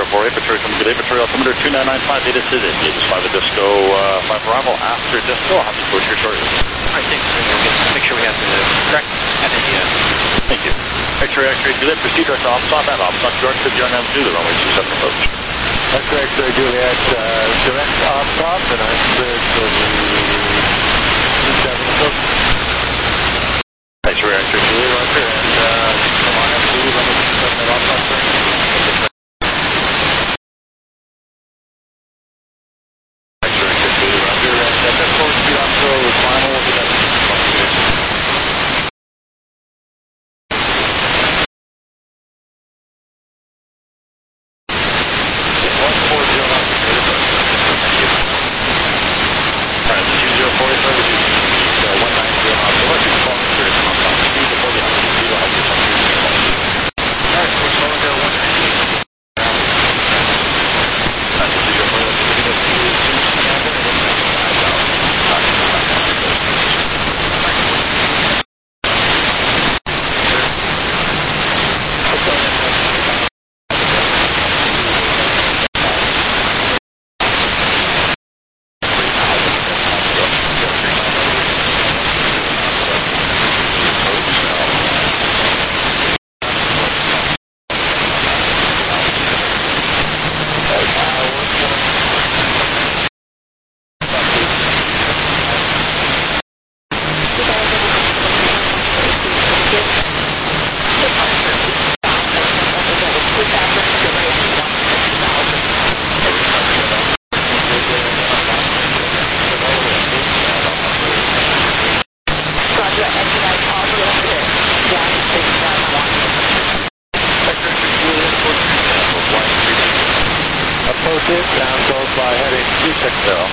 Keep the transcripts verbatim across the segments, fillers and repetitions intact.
four, Inventory coming good. Inventory altimeter two nine nine five, data says it. Gauges five at disco, uh, five arrival. After disco, I'll have to push your shortly. Alright, thanks. We'll make sure we have the correct at the end. Thank you. X-ray, X-ray, Juliet, proceed direct to Opstop and Opstop, York to John M two, the runway two seven approach. X-ray, X-ray, Juliet, uh, direct Opstop, and I'm cleared for the two seven approach. X-ray, X-ray, Juliet, Roger, and uh, come on M two, runway two seven at Opstop, sir. X-ray, X-ray, Juliet, Roger, and uh, that's forward speed off, so final, we'll do that. Down goes by heading two six zero.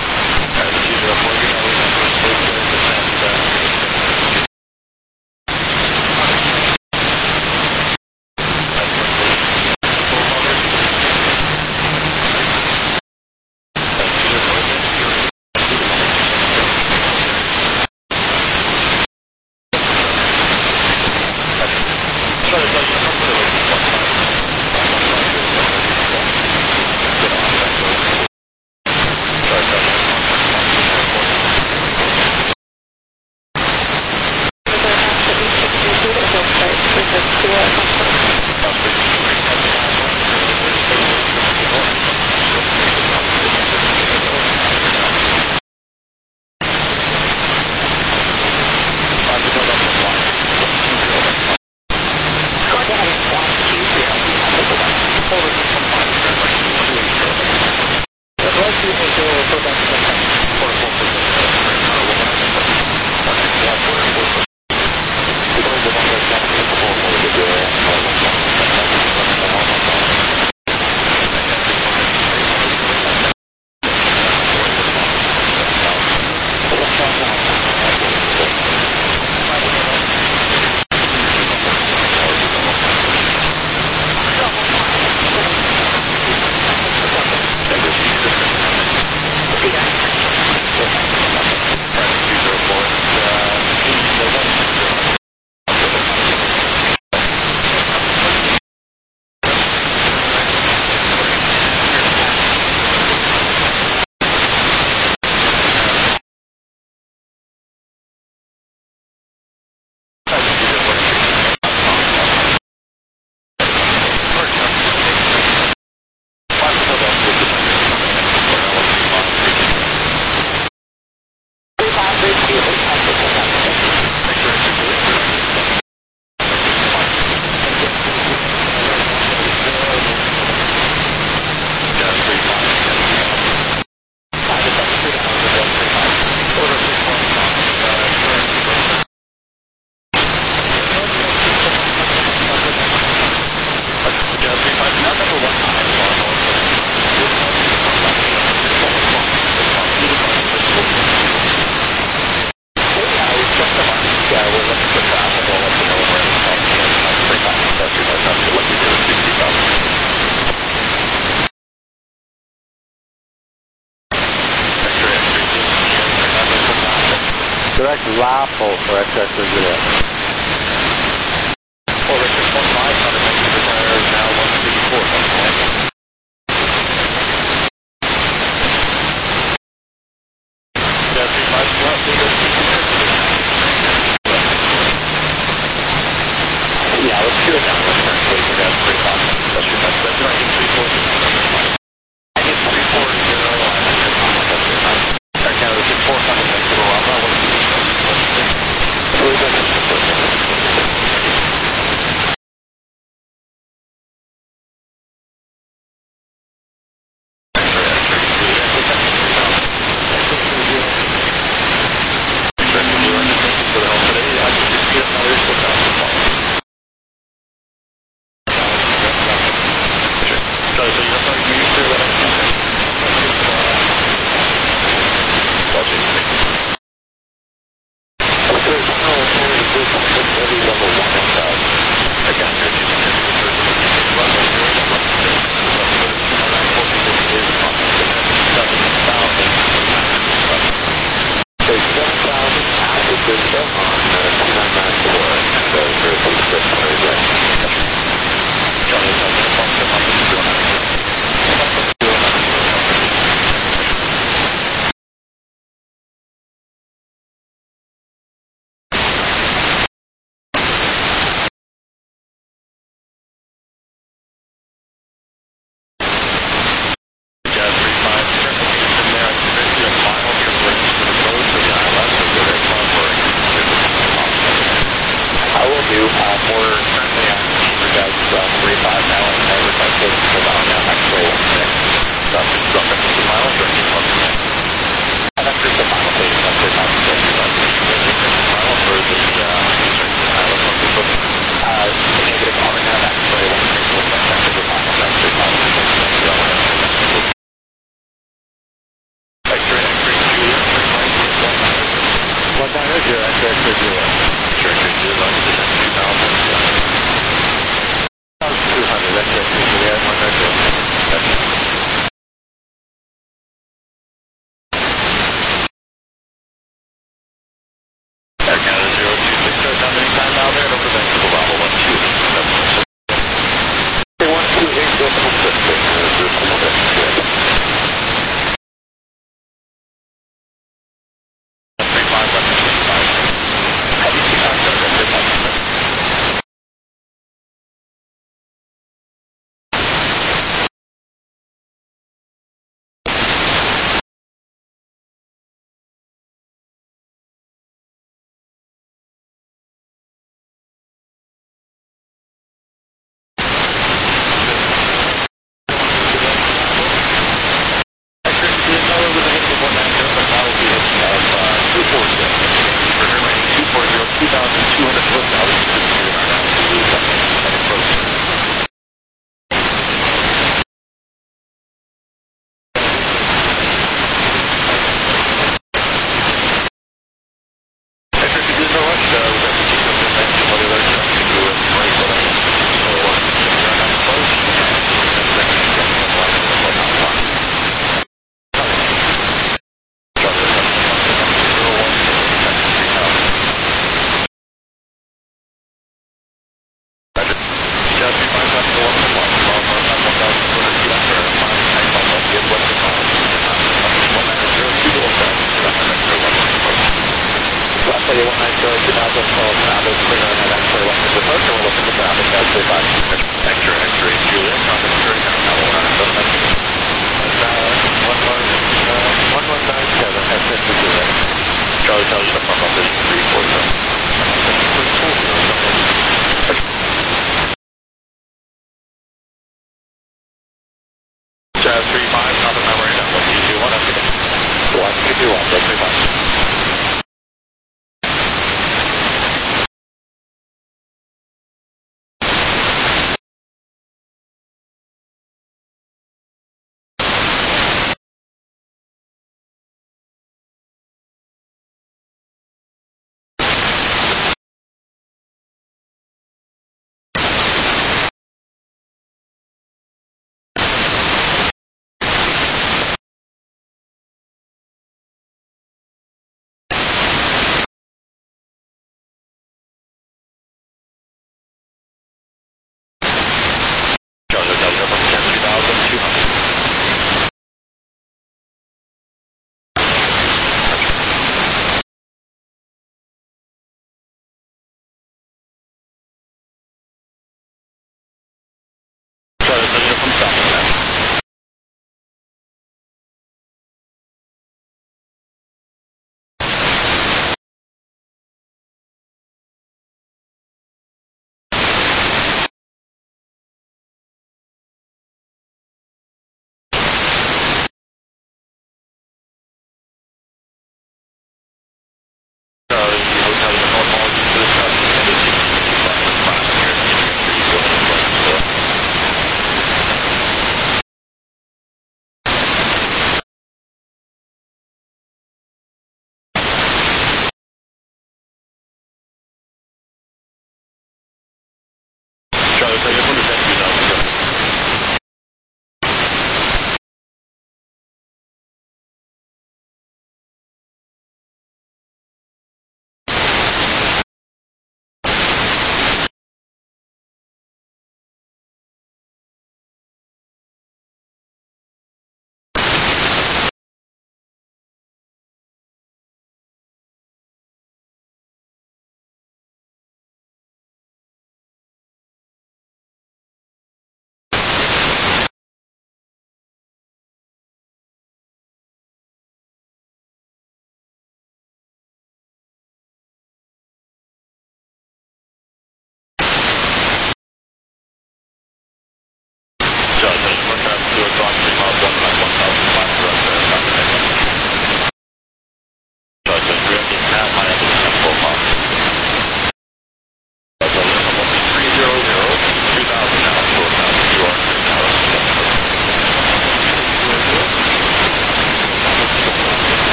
Direct Raffle for X X Juliet. Four Richard one five, Thunder Making Desire is now one fifty-four. City one nine zero two thousand twelve, traffic, clear on that X-ray one hundred approach, and we're looking for traffic, that's three five. X-ray, X-ray, Juliet, traffic, thirty down, now one nine seven. one one nine seven, that's fifty Juliet. Charlie tells you to pump up this three four seven. Jazz three five, traffic number eight, one two two one, that's good. one two two one, that's three five.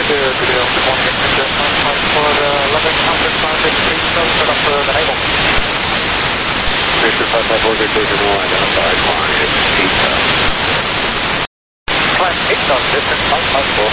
zero zero, good morning, Victor, five five four, eleven hundred pound, please set up the naval. Victor five five four, Victor zero, identified, climb eight thousand. Climb eight thousand, distance five five four.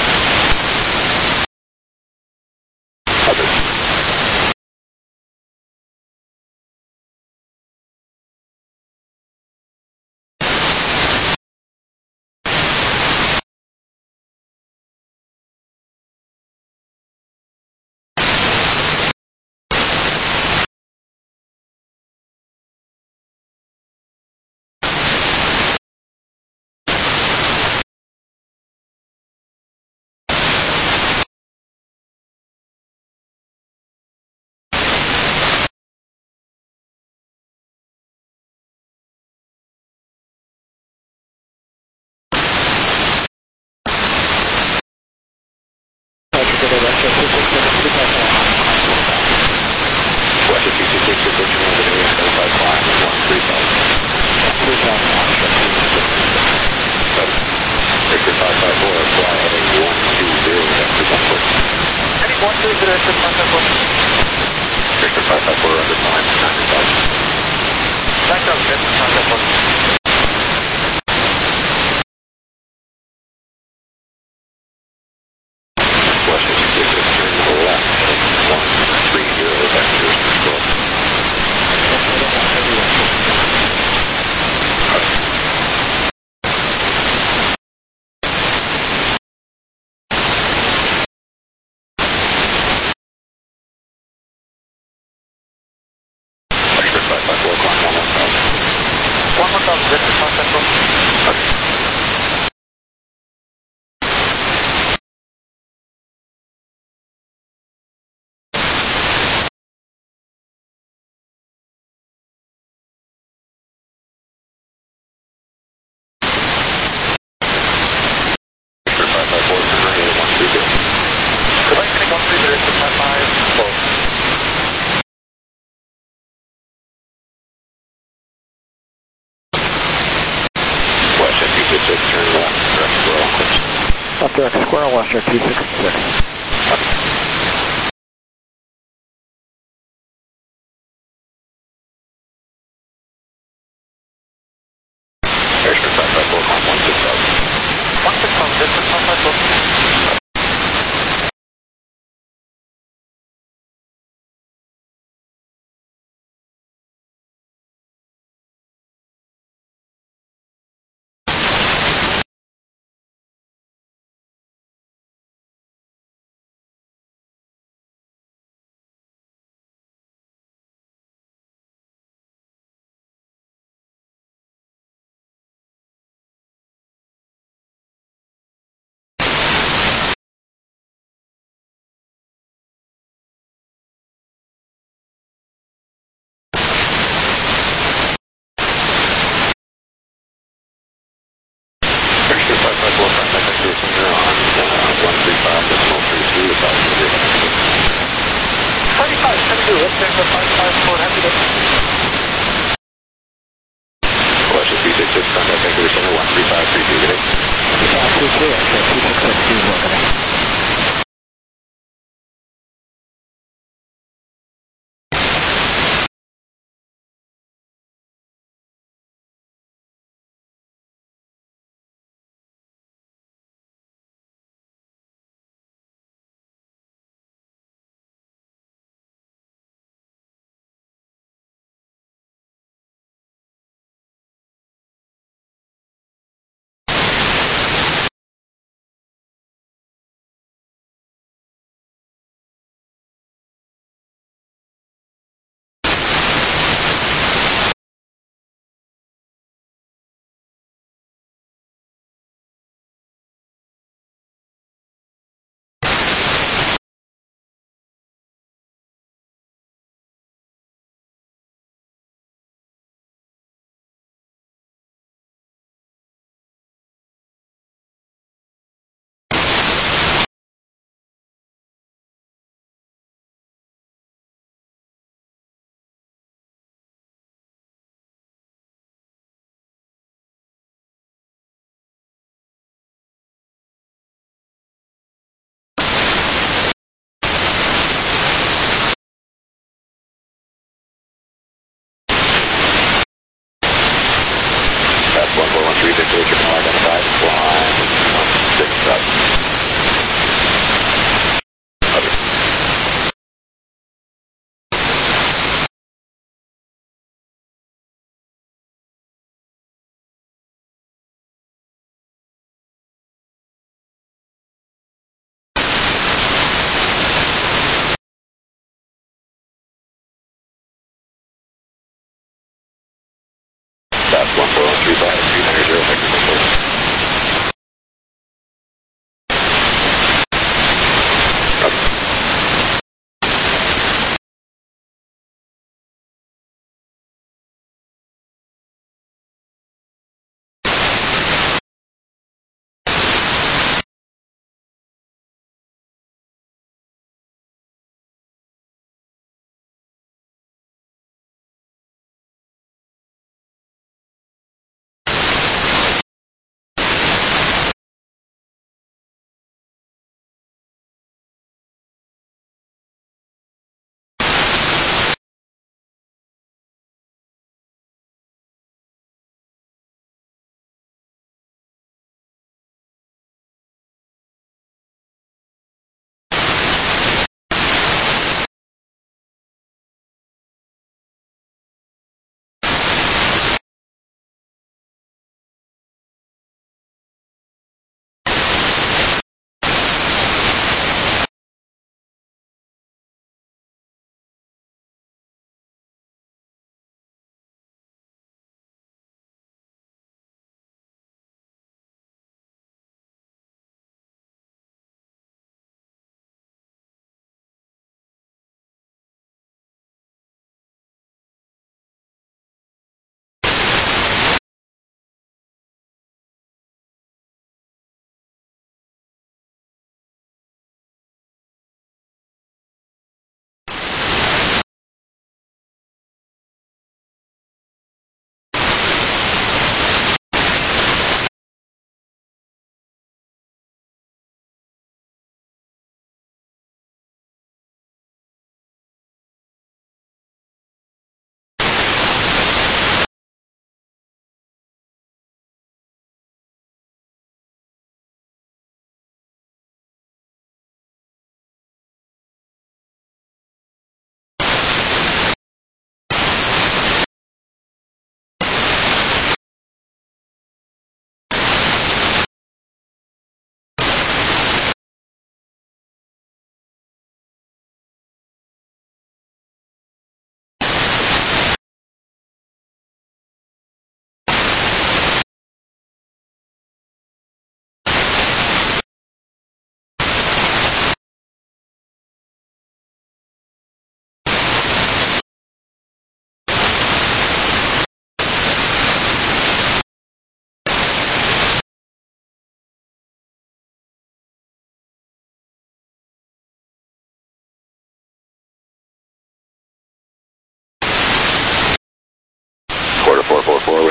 Up direct square, Western two sixty-six.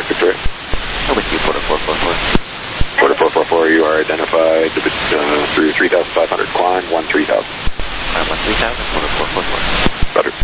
Quebec Victoria. I'm with you, Porter four four four. Porter four four four, you are identified uh, through three thousand five hundred, climb one three thousand. Climb one three thousand, Porter four four four. Roger.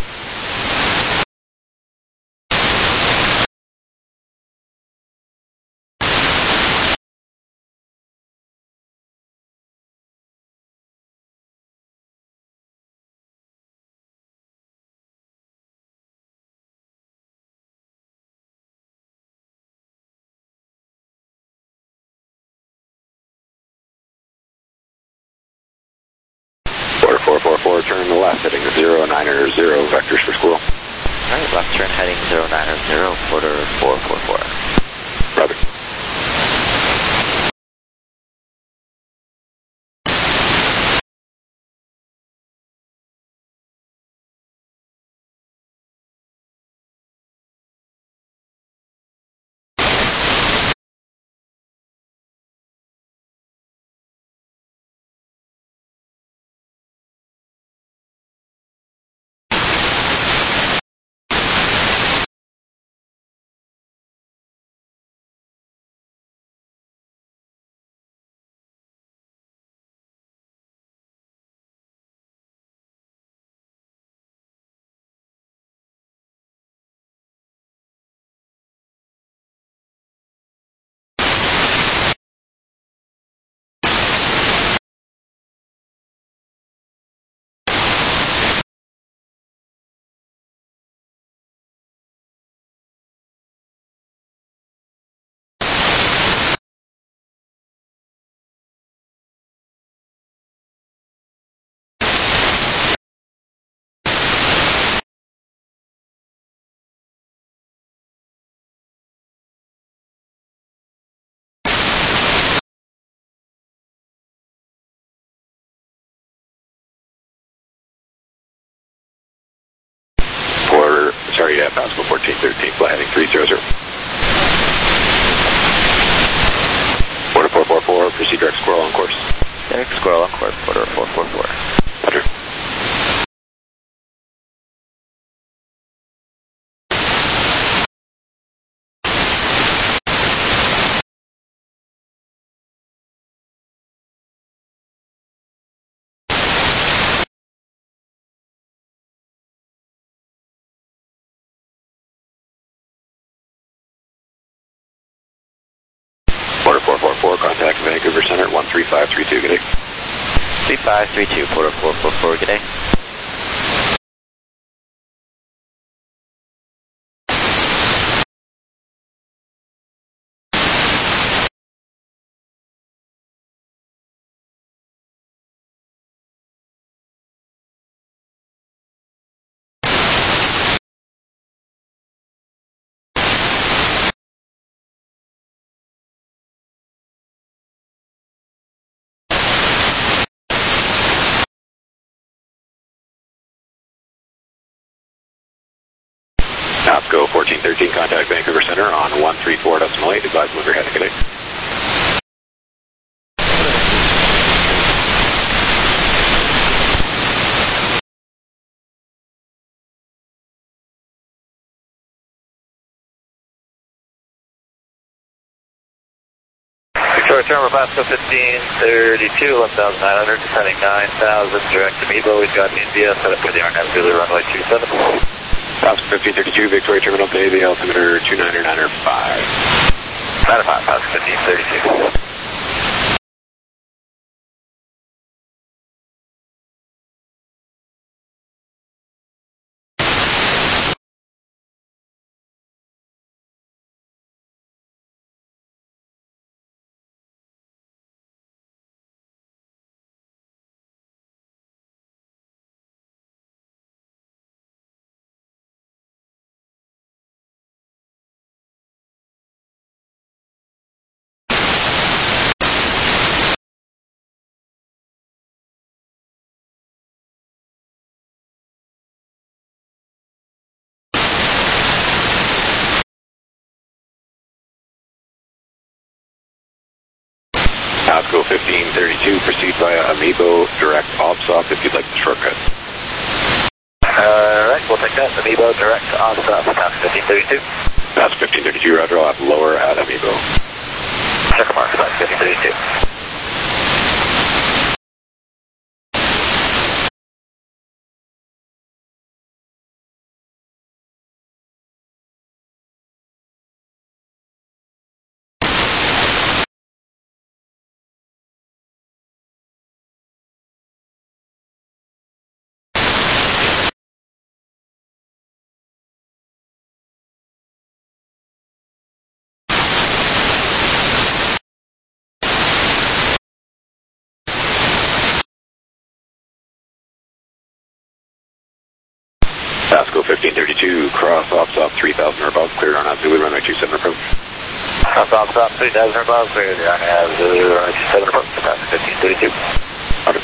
four four four, turn left, heading zero niner zero, vectors for Squirrel. Alright, left turn heading zero niner zero, Porter four four four. Roger. Sorry, yeah, Pascal fourteen thirteen, fly heading three zero zero. Porter four four four, proceed direct Squirrel on course. Direct Squirrel on course, Porter four four four. Roger. Porter four four four, contact Vancouver Center, one three five three two, good day. three five three two, Porter four four four, good day. Napco fourteen thirteen, contact Vancouver Center on one three four decimal eight, advise move your heading, good day. Victoria Terminal, Pascal fifteen thirty-two, eleven thousand nine hundred, descending nine thousand, direct to Mebo. We've got India set up for the R N M Zulu runway two seven. Pascal fifteen thirty-two, Victoria Terminal, pay the altimeter two niner niner five. nine five, Pascal fifteen thirty-two. Pascal fifteen thirty-two, proceed via Amiibo direct OBSOP if you'd like the shortcut. Alright, we'll take that. Amiibo direct OBSOP, Pascal fifteen thirty-two. That's fifteen thirty-two, Roger. I'll have lower at Amiibo. Check mark, that's fifteen thirty-two. Pasco fifteen thirty-two, cross off stop three thousand or above, cleared on out Zulu runway two seven approach. Cross off stop three thousand or above, cleared on Zulu runway two seven approach, Pasco fifteen thirty-two. Roger.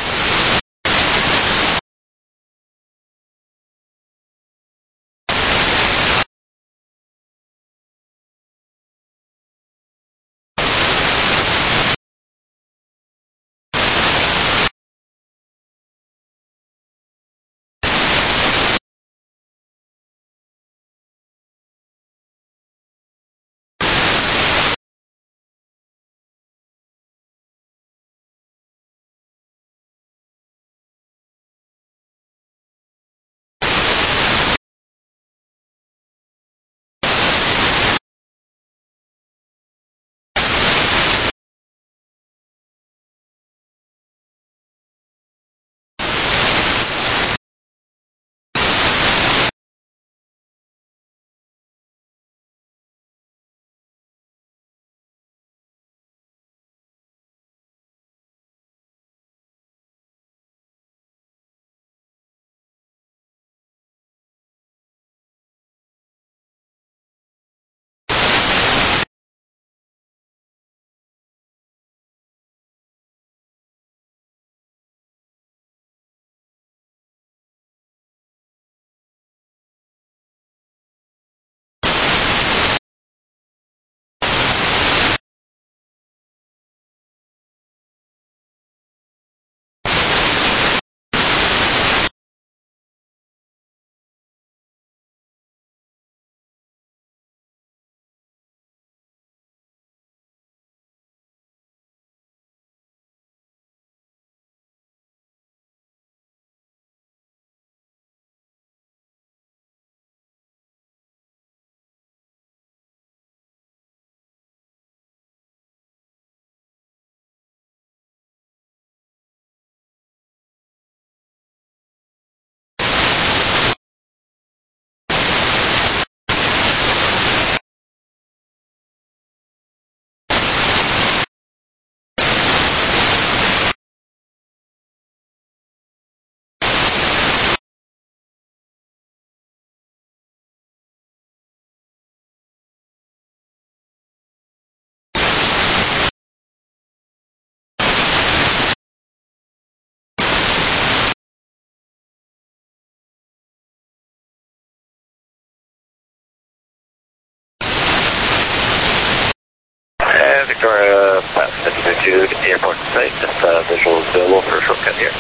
Victoria, Pasco fifteen thirty-two, get the airport in sight, just uh, visuals available for a shortcut here.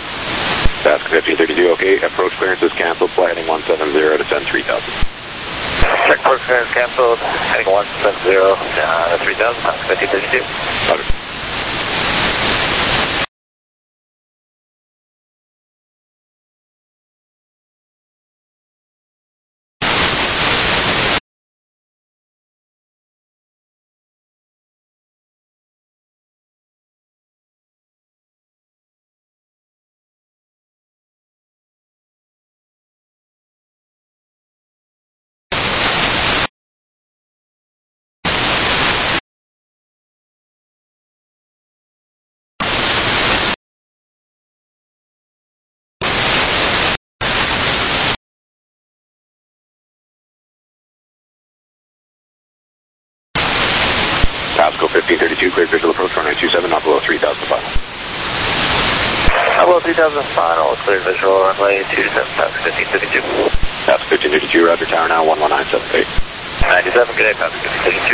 Pasco fifteen thirty-two, okay, approach clearance is cancelled, flight heading one seven zero, descend three thousand. Check port clearance cancelled, heading one seven zero, uh, three thousand, Pasco fifteen thirty-two. Roger. Pasco fifteen thirty-two, cleared visual approach runway two seven, not below three thousand final. Not below three thousand final, cleared visual runway two seven, Pasco fifteen thirty-two. Pasco fifteen thirty-two, Roger, tower now one one nine seven eight. ninety-seven, good day, Pasco fifteen thirty-two.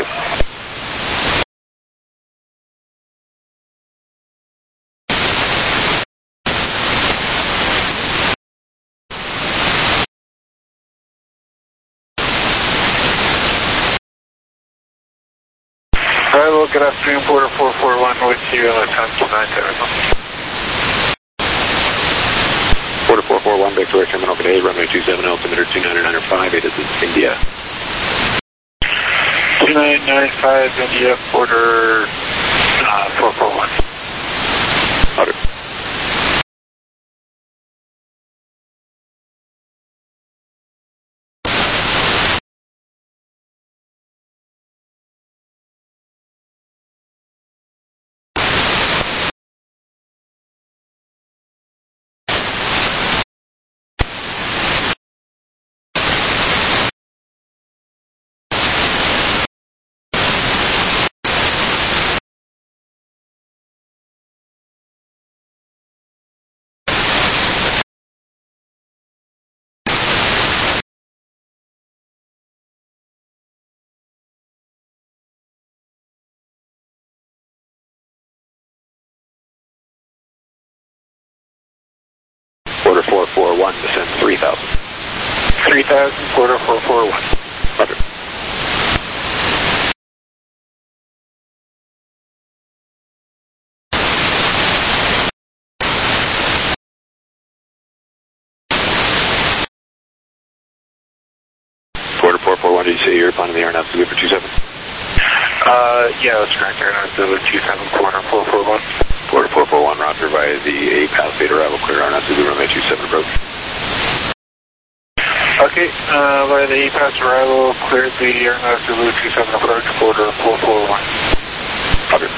Arrival, good afternoon, Porter four four one with you, and let's time two nine seven. Porter four four one, Victoria Terminal, good day, runway two seven, altimeter two nine nine five, it is in India. two nine nine five, India, Porter uh, four four one. Roger. Porter four four one, descend three thousand. three thousand, Porter four four one. Roger. Porter four four one, did you say you're planning the air nav Zulu for two seven? Uh, yeah, that's correct, Airline Zulu two seven, Porter four four one. Porter four four one, roger via the A pass data arrival, clear air nav Zulu runway two seven approach. Okay, uh, via the E-Pass arrival, cleared the Airline Zulu two seven approach, Porter four four one. Roger.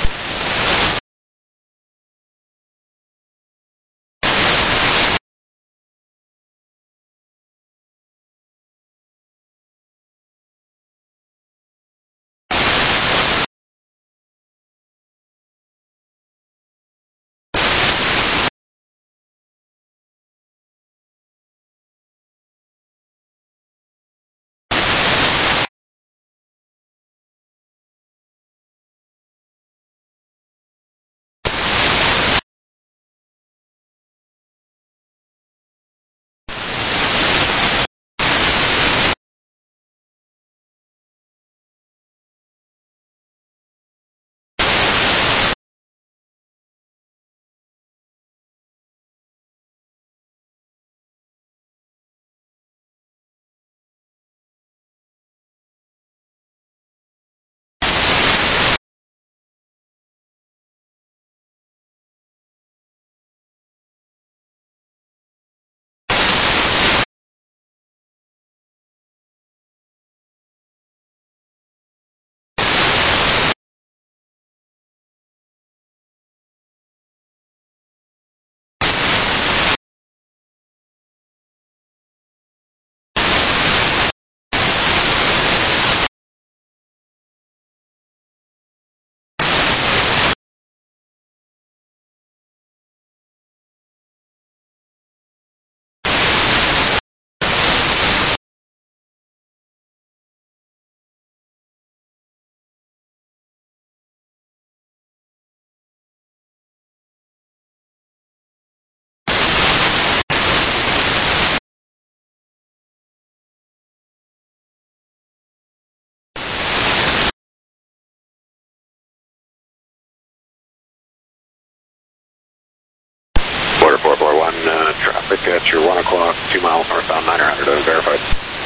Porter four four one, uh, traffic at your one o'clock, two miles northbound, nine hundred, verified.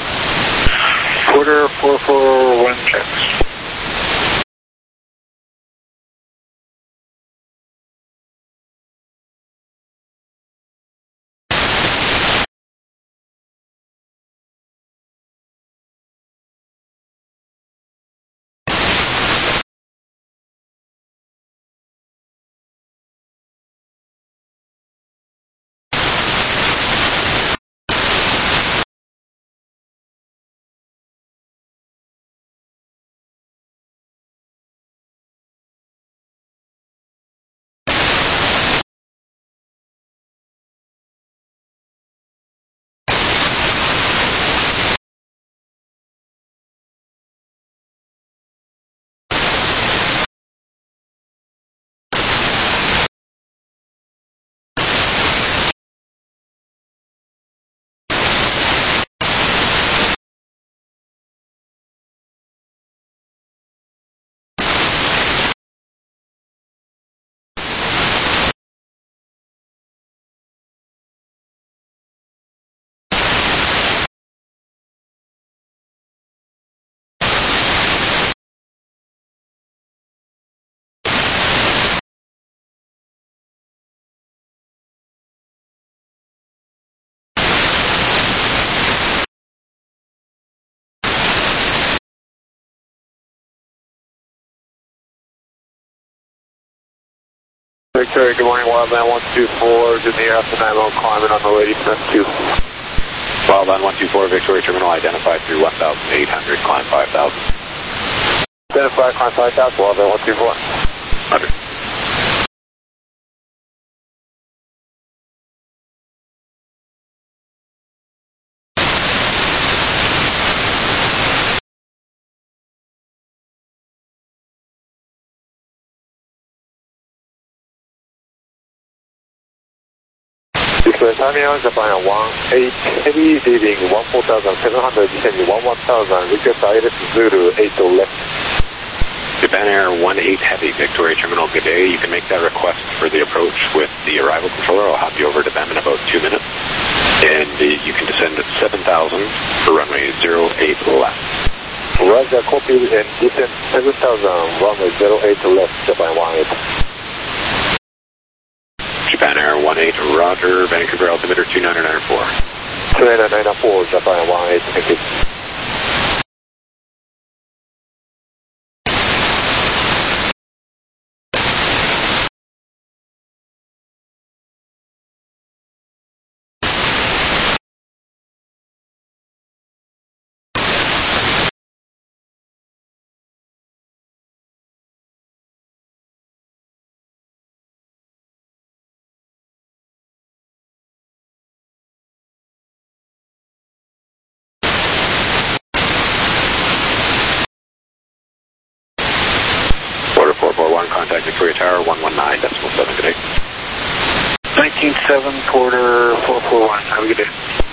Porter four four one checks. Victoria, good morning, Wildland one two four, just near after nine one, climbing on the lady front two. Wildland one two four, Victoria Terminal identified through one thousand eight hundred, climb five thousand. Identified, climb five thousand, Wildland one two four. Roger. Victoria Terminal, Japan one eight heavy, leaving one four thousand seven hundred, descending one one thousand, request I L S Zulu eight left. Japan Air one eight Heavy, Victoria Terminal, good day. You can make that request for the approach with the arrival controller. I'll have you over to them in about two minutes. And uh, you can descend at seven thousand for runway zero eight left. Roger, copy, and descend seven thousand, runway zero eight left, Japan one eight. Japan Air one eight, Roger, Vancouver altimeter two nine nine four. two nine nine four, Japan one eight, thank you. four four one, contact Victoria Tower, one one nine decimal seven, good day. nineteen seven, quarter four four one, have a good day.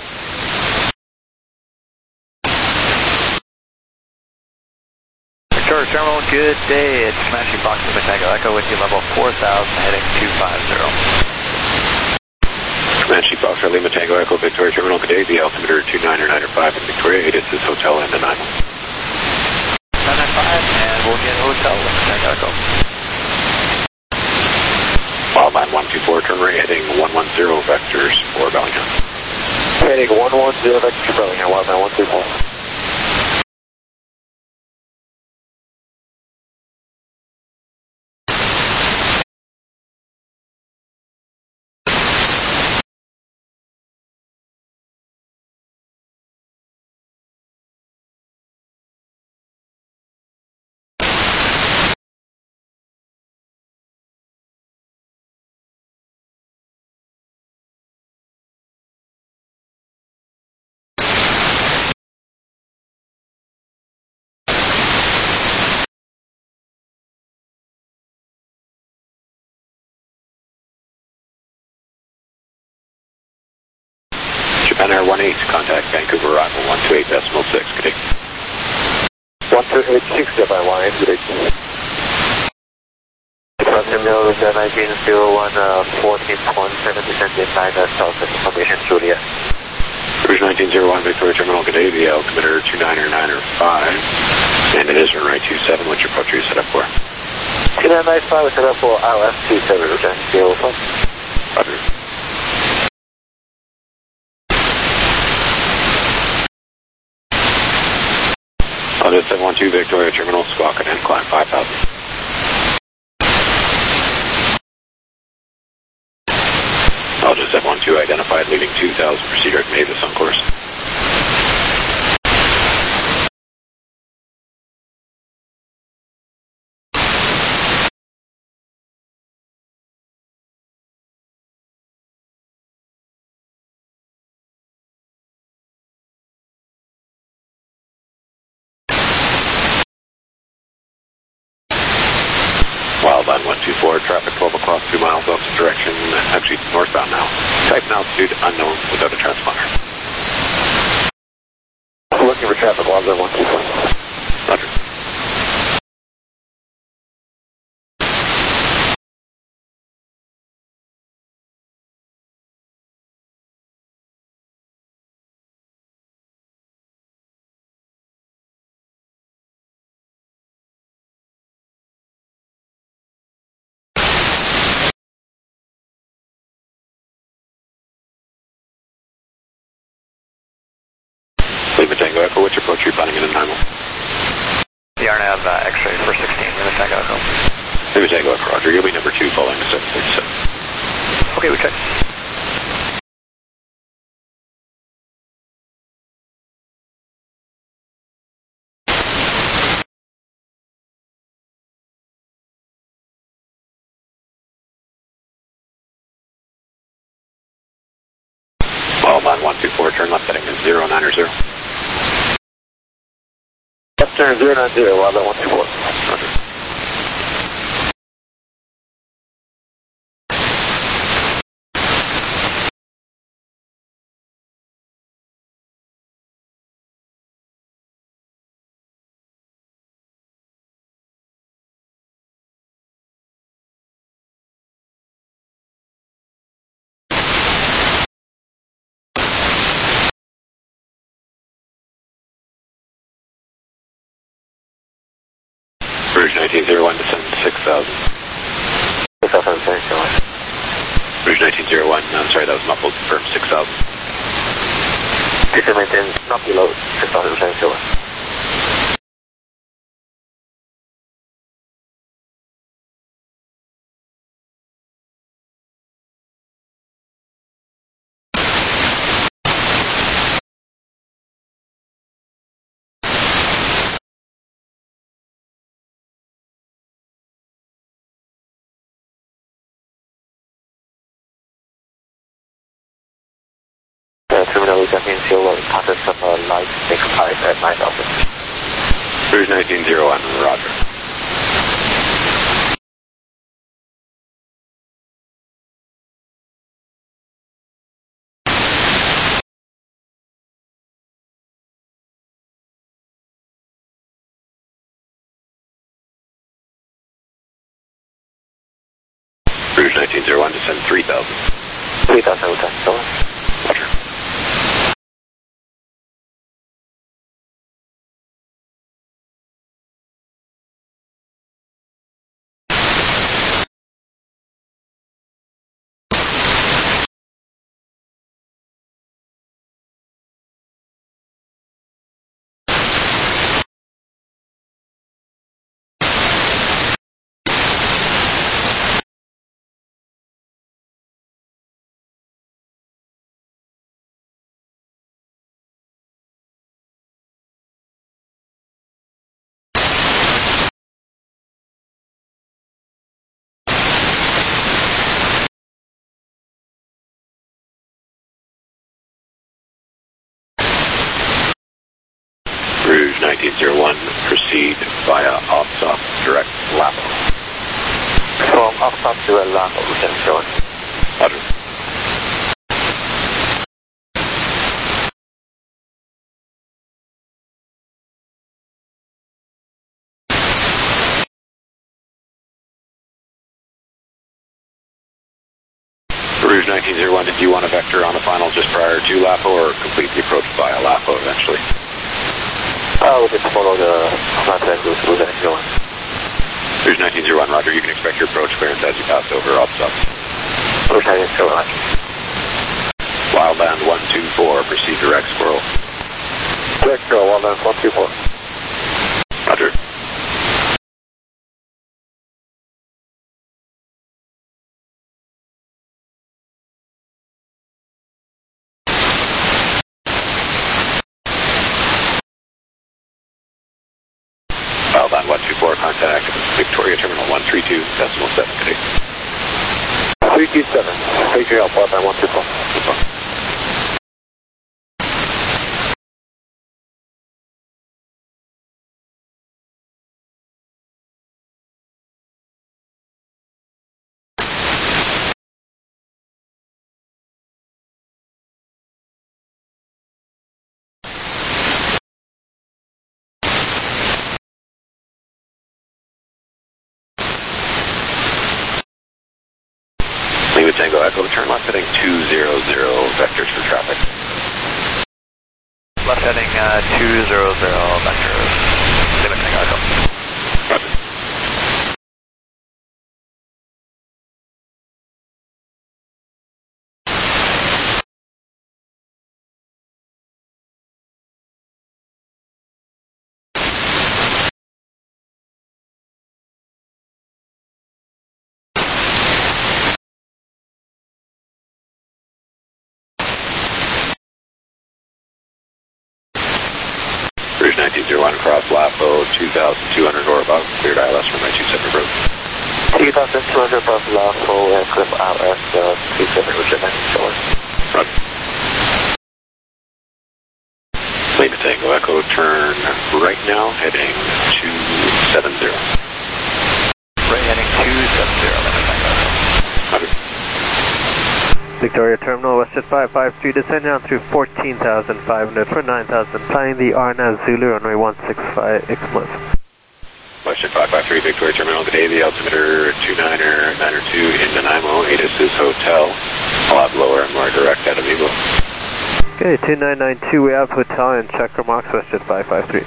Victoria Terminal, good day. It's Smashy Fox Lima Tango Echo with you, level four thousand, heading two five zero. Comanche Fox Lima Tango Echo, Victoria Terminal, good day. The altimeter two nine nine five in Victoria, this is Hotel in the nine. nine nine five, and we'll get Hotel Lima Tango Echo. Wildland one two four, turn right heading one one zero vectors for Bellingham. Heading one one zero vectors for Bellingham, Wildland one two four. Japan Air one eight, contact Vancouver arrival one two eight decimal six, good day. one two eight six, Japan one eight, good day. Terminal nineteen zero one, fourteen point seven descending nine south information, Juliet. Cruise nineteen zero one, Victoria Terminal, good day. The altimeter two nine nine five, and it is runway two seven, which approach are you set up for? two nine nine five, set up for R F two seven, return zero five. Roger. Altitude seven one two, Victoria Terminal, squawk and climb five thousand. Altitude seven one two identified, leaving two thousand, proceed direct Mavis on course. Wildland one two four, traffic twelve o'clock, two miles opposite direction, actually northbound now. Type and altitude unknown without a transponder. Looking for traffic, Wildland one two four. Roger. Lima Tango Echo, which approach are you planning in an animal? The R N A V uh, X-ray for sixteen, Lima Tango Echo. Lima Tango Echo, Roger. You'll be number two following the seven thirty-seven. Okay, we check. Wildland one two four, turn left heading to zero nine zero. Left turn zero nine zero, Wildland one two four. Roger. Rouge nineteen zero one, descend six thousand. six thousand, thanks so much. Rouge nineteen zero one, I'm sorry, that was muffled, confirm six thousand. Descend maintain, not below six thousand, thanks so much. Terminal, we got in zero, contact some uh, light expired at nine thousand. Rouge nineteen zero one, Roger. Rouge nineteen zero one, descend three thousand. three thousand, thanks so much. Roger. Rouge nineteen zero one, proceed via off-stop direct Lapo. From off-stop to a Lapo, we can show it. Roger. Rouge nineteen zero one, did you want a vector on the final just prior to Lapo or complete the approach via Lapo eventually? Uh, we'll just follow the flat and go through the next one. Rouge nineteen zero one, Roger, you can expect your approach clearance as you pass over off-stop. Rouge nineteen zero one. Wildland one two four, proceed direct Squirrel. Direct Squirrel, Wildland one two four. Roger. Wildland one two four, contact Victoria Terminal one three two decimal seven today. three two seven, Victoria Wildland one two four. Lima Tango Echo, turn left heading two zero zero, vectors for traffic. Left heading uh, two zero zero, vectors. Lima Tango Echo. LAFO two thousand two hundred or above, cleared I L S from my two seven approach. two thousand two hundred above LAFO and clip I L S uh, two seven Richard ninety-four. Roger. Lima Tango Echo, turn right now, heading two seven zero. Right heading two seven zero, Lima Tango Echo. Roger. Victoria Terminal, WestJet five five three, descend down through fourteen thousand five hundred for nine thousand, flying the R N A V Zulu, runway one six five, Exmouth. WestJet five five three, Victoria Terminal, good day, the altimeter two niner niner two in Nanaimo, Atis is Hotel. I'll have lower and more direct out of Eagle. Okay, two nine nine two, we have Hotel and check remarks, WestJet five five three.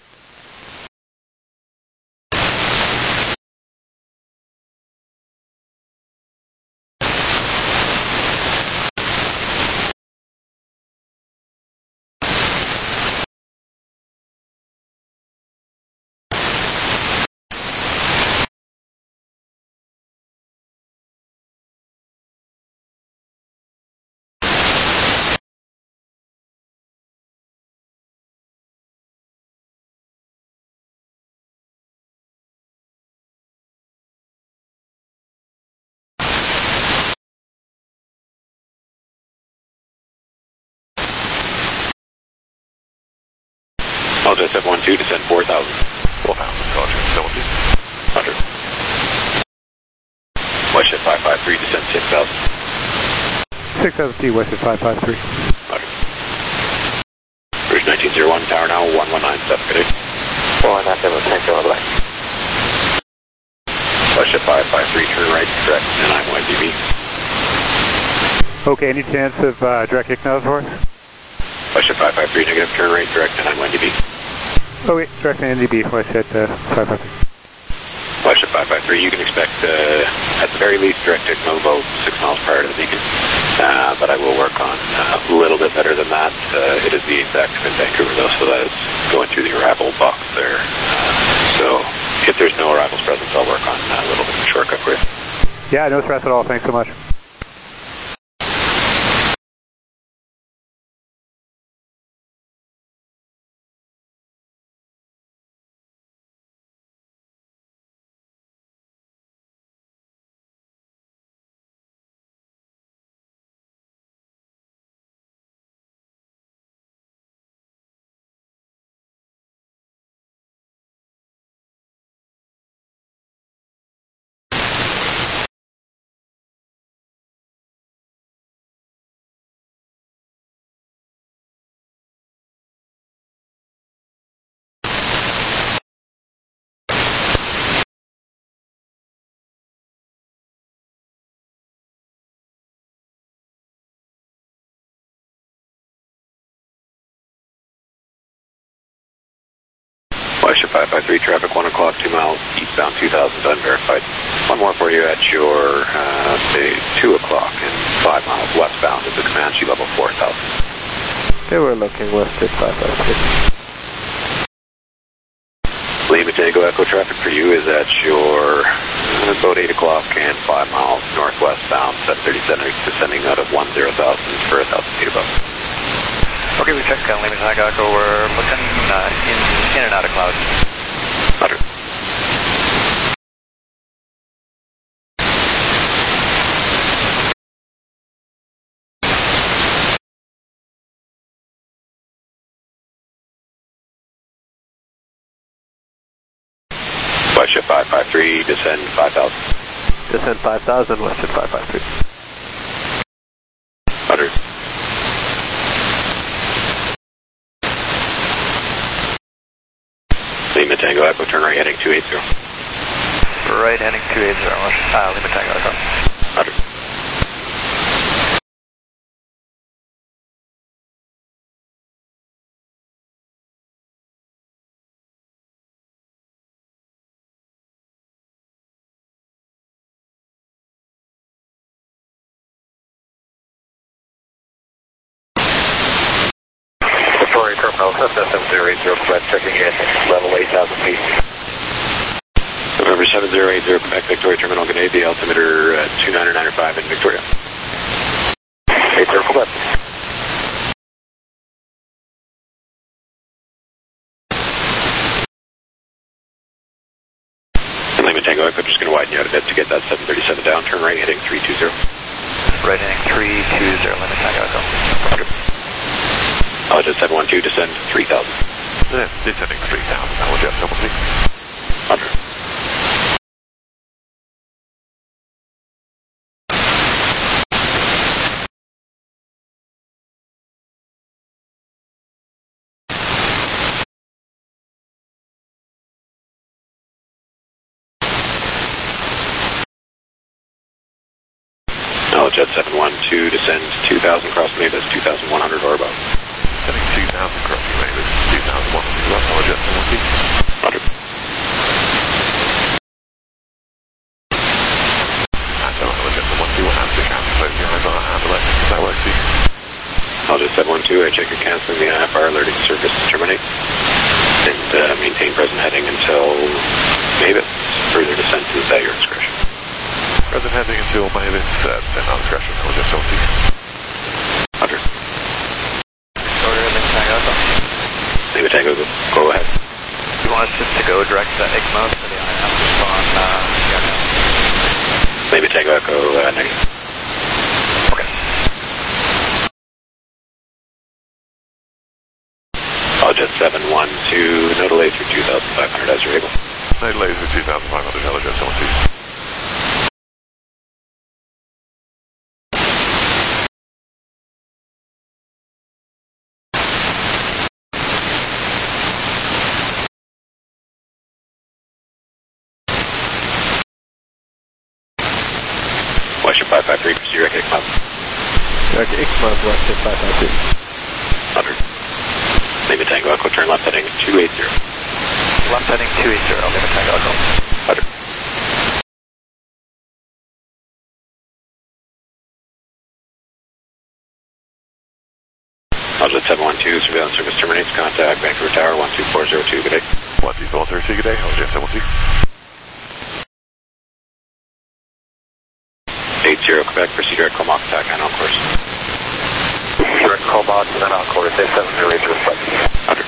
I'll just have one two, descend four thousand. four thousand, Roger. Facility. Roger. WestJet five five three, descend six thousand. six thousand feet, WestJet five five three. Roger. Bridge nineteen zero one, tower now, one one nine seven, good day. four nine seven, Tango Black. WestJet five five three, turn right, direct, and I'm one D B. Okay, any chance of uh, direct ignite for us? WestJet five five three, negative, turn right, direct, and I'm one D B. Oh wait, direct N D B, WestJet uh, five five three. WestJet five five three, you can expect, uh, at the very least, direct ignite about six miles prior to the beacon. Uh, but I will work on uh, a little bit better than that. Uh, it is the eighth active in Vancouver, though, so that is going through the arrival box there. Uh, so if there's no arrivals present, I'll work on a little bit of a shortcut for you. Yeah, no stress at all, thanks so much. WestJet five five three, traffic one o'clock, two miles, eastbound two thousand, unverified. One more for you at your, uh, say, two o'clock and five miles westbound at the Comanche, level four thousand. Okay, we're looking WestJet five five three. Lima Tango Echo, traffic for you is at your, uh, about eight o'clock and five miles northwestbound, seven thirty-seven, descending out of one zero thousand for one thousand feet above. Okay, we checked uh, Lima Tango Echo. We're looking uh, in, in and out of clouds. Roger. WestJet five five three, descend five thousand. Descend five thousand, WestJet five five three. Roger. Lima Tango Echo, turn right heading two eight zero. Right heading two eight zero, uh, Lima Tango Echo. Roger. Victoria Terminal, seven zero eight zero, Quebec, checking in, level eight thousand feet. November seven zero eight zero, Quebec, Victoria Terminal, good day, the altimeter uh, two niner niner five in Victoria. eight zero, Quebec. Echo, just going to widen you out a bit to get that seven thirty-seven down, turn right heading three two zero. Right heading three two zero, Lima Tango Echo. Roger. I'll just seven one two, descend three thousand. Yeah, descending three thousand, now Jet seven two. Roger. Jet seven one two, descend two thousand, cross Mavis, two thousand one hundred or above. Descending two thousand, crossing Mavis, two thousand one hundred or above, Jet seven one two. Roger. And so Jet seven one two, we'll have to cancel both the I F R and electric, does that work for you? I'll just seven one two, I check you're canceling the I F R, alerting service terminate, and uh, maintain present heading until Mavis. Further descent is at your discretion. Present heading until Mavis, uh, then our discretion, I'll just seven two. Roger. Victoria, Lima Tango Echo. Lima Tango, go ahead. You want us just to go direct to I C M O for the I F on uh, Lima Tango Echo, uh, negative. Okay. I'll jet seven one two, no delay through two thousand five hundred as you're able. No delays with two thousand five hundred, I'll jet seven two. Western five five three, proceed direct to I C M O. Direct to I C M O, Western five five three. Roger. Lima Tango Echo, turn left heading two eight zero. Left heading two eight zero, Lima Tango Echo. Roger. I'll jet seven one two, surveillance service terminates, contact Vancouver Tower one two four zero two, good day. one two four zero two, good day, I'll jet seven two. eight zero Quebec, proceed direct Comox, attack and on course. Direct Comox, and then on course, eight seven zero eight zero five. Roger.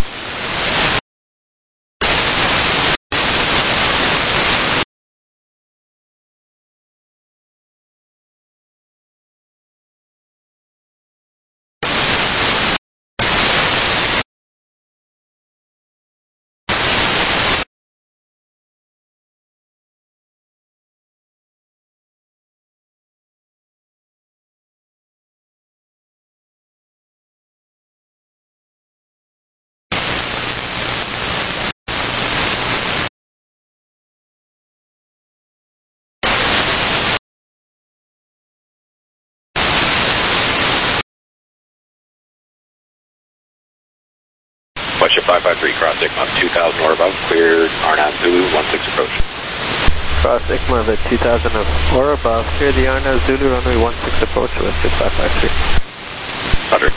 Western five five three, cross I C M O, two thousand or above, cleared R N A V Zulu one six approach. Cross I C M O at two thousand or above, clear the R N A V Zulu runway one six approach, Western five five three. Roger.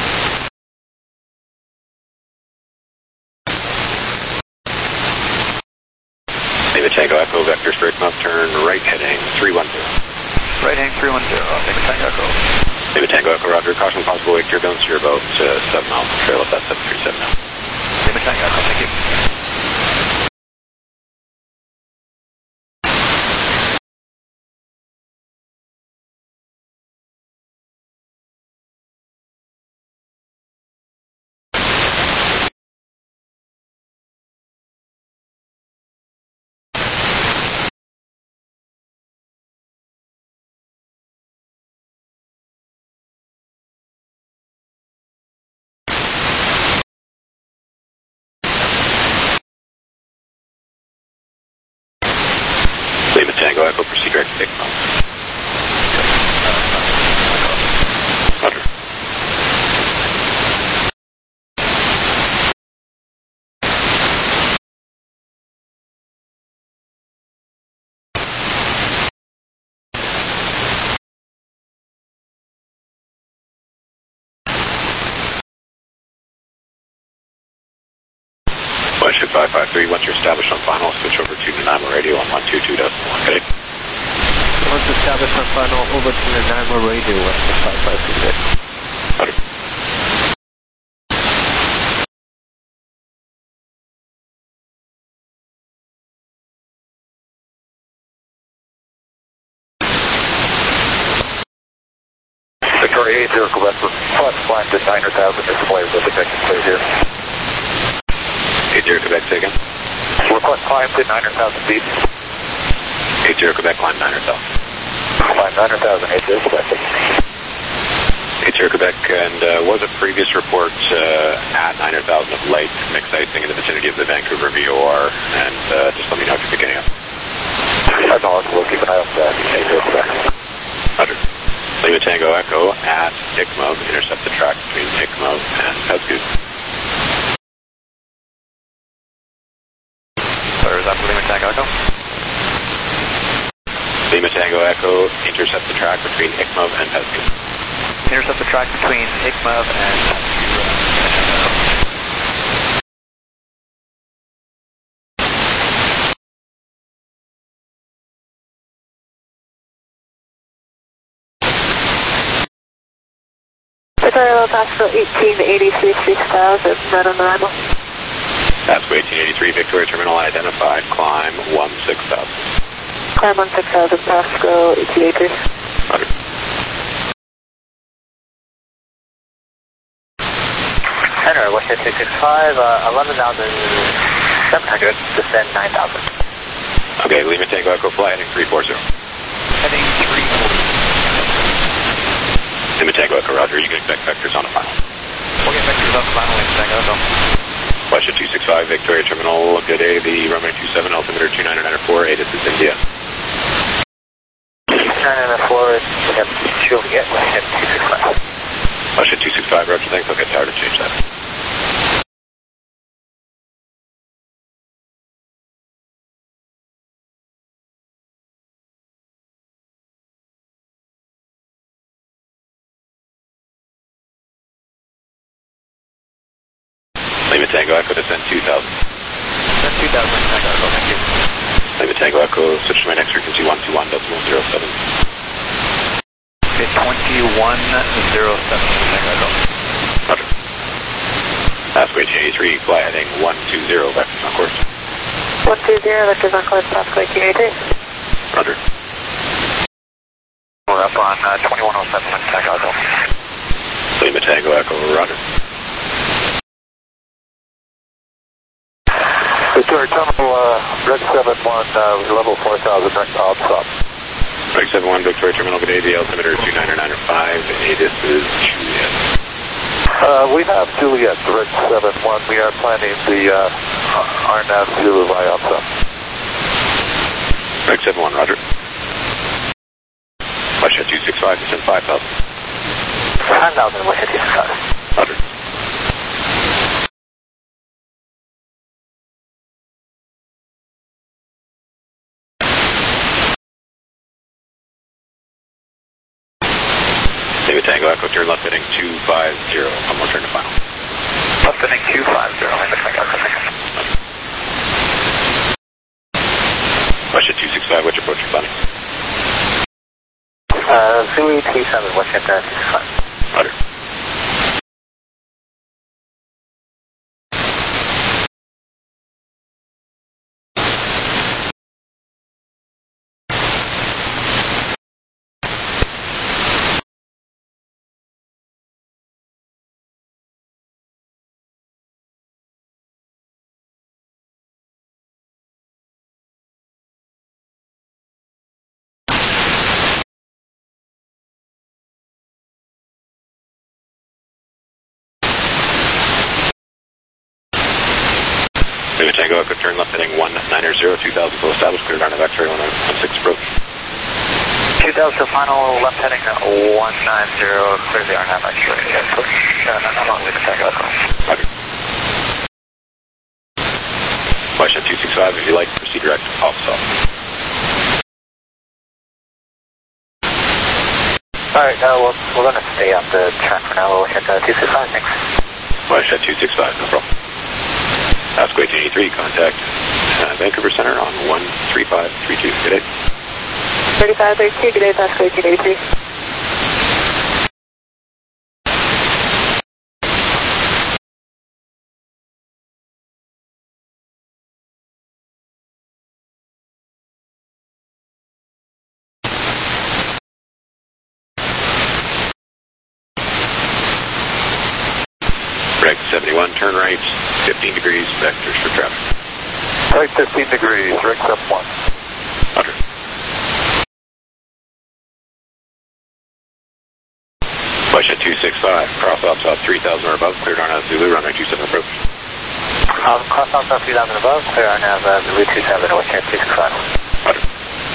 Lima Tango Echo, vector straight up, turn right heading three one zero. Right heading three one zero, Lima Tango Echo. Lima Tango Echo, roger, caution possible wake turbulence, you're about uh, seven miles from trail of that seven three seven now. Lima Tango Echo, thank you. Lima Tango Echo, proceed direct to I C M O. Roger. Western five five three, once you're established on final, switch over to Nanaimo radio on one two two point one, okay? Once established on final, over to Nanaimo radio, Western five five three. Roger. Victoria eight zero Quebec, plus climb to nine thousand display with the connected clear here. eight zero Quebec, say again. Request climb to nine thousand feet. eight zero Quebec, climb nine thousand. Climb nine thousand, eight zero Quebec. eight zero Quebec, and uh, was a previous report uh, at nine thousand of light mixed icing in the vicinity of the Vancouver V O R, and uh, just let me know if you're picking up. I know, we'll keep an eye on that. eight zero Quebec. Roger. Lima Tango Echo at Ikmov, intercept the track between Ikmov and Pescood. Sorry, is that for Lima Tango Echo? Lima Tango Echo, intercept the track between Ikmov and Pescood. Intercept the track between Ikmov and Pescood. Victoria Pasco eighteen eighty-three, six thousand, right on arrival. Pasco eighteen eighty-three, Victoria Terminal identified, climb one six thousand. Climb on six thousand, Pasco eighteen eighty-three. Roger. Center, Westjet six six five, uh, eleven thousand seven hundred, descend nine thousand. Okay, Lima Tango Echo, fly heading three four zero. Heading three four zero. Lima Tango Echo, Roger, you can expect vectors on the final. We'll get vectors on the final, Lima Tango Echo. Westjet two six five, Victoria Terminal, good day, the runway two seven, altimeter two nine nine four, A, this is India. two nine nine four, we have Juliet, Westjet two six five. Westjet two six five, Roger, thanks, I'll get tower to change that. Lima Tango Echo, descend two thousand. Descend two thousand, Lima Tango Echo, thank you. Lima Tango Echo, switch to my next frequency one two one decimal zero seven. Okay, twenty-one zero seven, Lima Tango Echo. Roger. Pasco eighteen eighty-three, fly heading one two zero, vectors on course. one two zero, vectors on course, Pasco eighteen eighty-three. Roger. We're up on uh, twenty-one oh seven, Lima Tango Echo. Lima Tango Echo, Roger. Victoria Terminal, uh, Reg seven one, uh, level four thousand, next top stop. Reg seven one, Victoria Terminal, good day, the altimeter two nine nine five, A, this is Juliet. Uh, we have Juliet, Reg seven one, we are planning the, uh, R N A V Zulu Vyopsa. Reg seven one, Roger. Westjet two six five, descend five thousand. nine thousand, Westjet two six five. Roger. Lima Tango Echo, turn left heading two five zero. One more turn to final. Left heading two five zero, Lima Tango Echo. Westjet two six five, what's your approach planning? Uh, Zulu two seven, Westjet uh, two six five. Roger. Lima Tango Echo, turn left heading one nine zero, two thousand, full established, cleared on a vector, one one six approach. two thousand final, left heading one nine zero, clear the R N A V actually. Yeah, push uh, along Lima Tango Echo. Roger. Westjet two six five, if you like, proceed direct, off stop. Alright, uh, we're, we're going to stay on the track for now. We'll hit uh, two six five, thanks. Westjet two six five, no problem. Pasco eighteen eighty-three, contact uh, Vancouver Center on one three five three two. Good day. thirty-five thirty-two, good day, Pasco eighteen eighty-three. turn right, fifteen degrees, vectors for traffic. Right fifteen degrees, Rick seven one. Roger. Russia two six five, cross ops up three thousand or above, cleared R N A V Zulu, runway two seven approach. Um, cross ops up three thousand above, clear R N A V uh, Zulu two seven, Westjet two six five. Roger.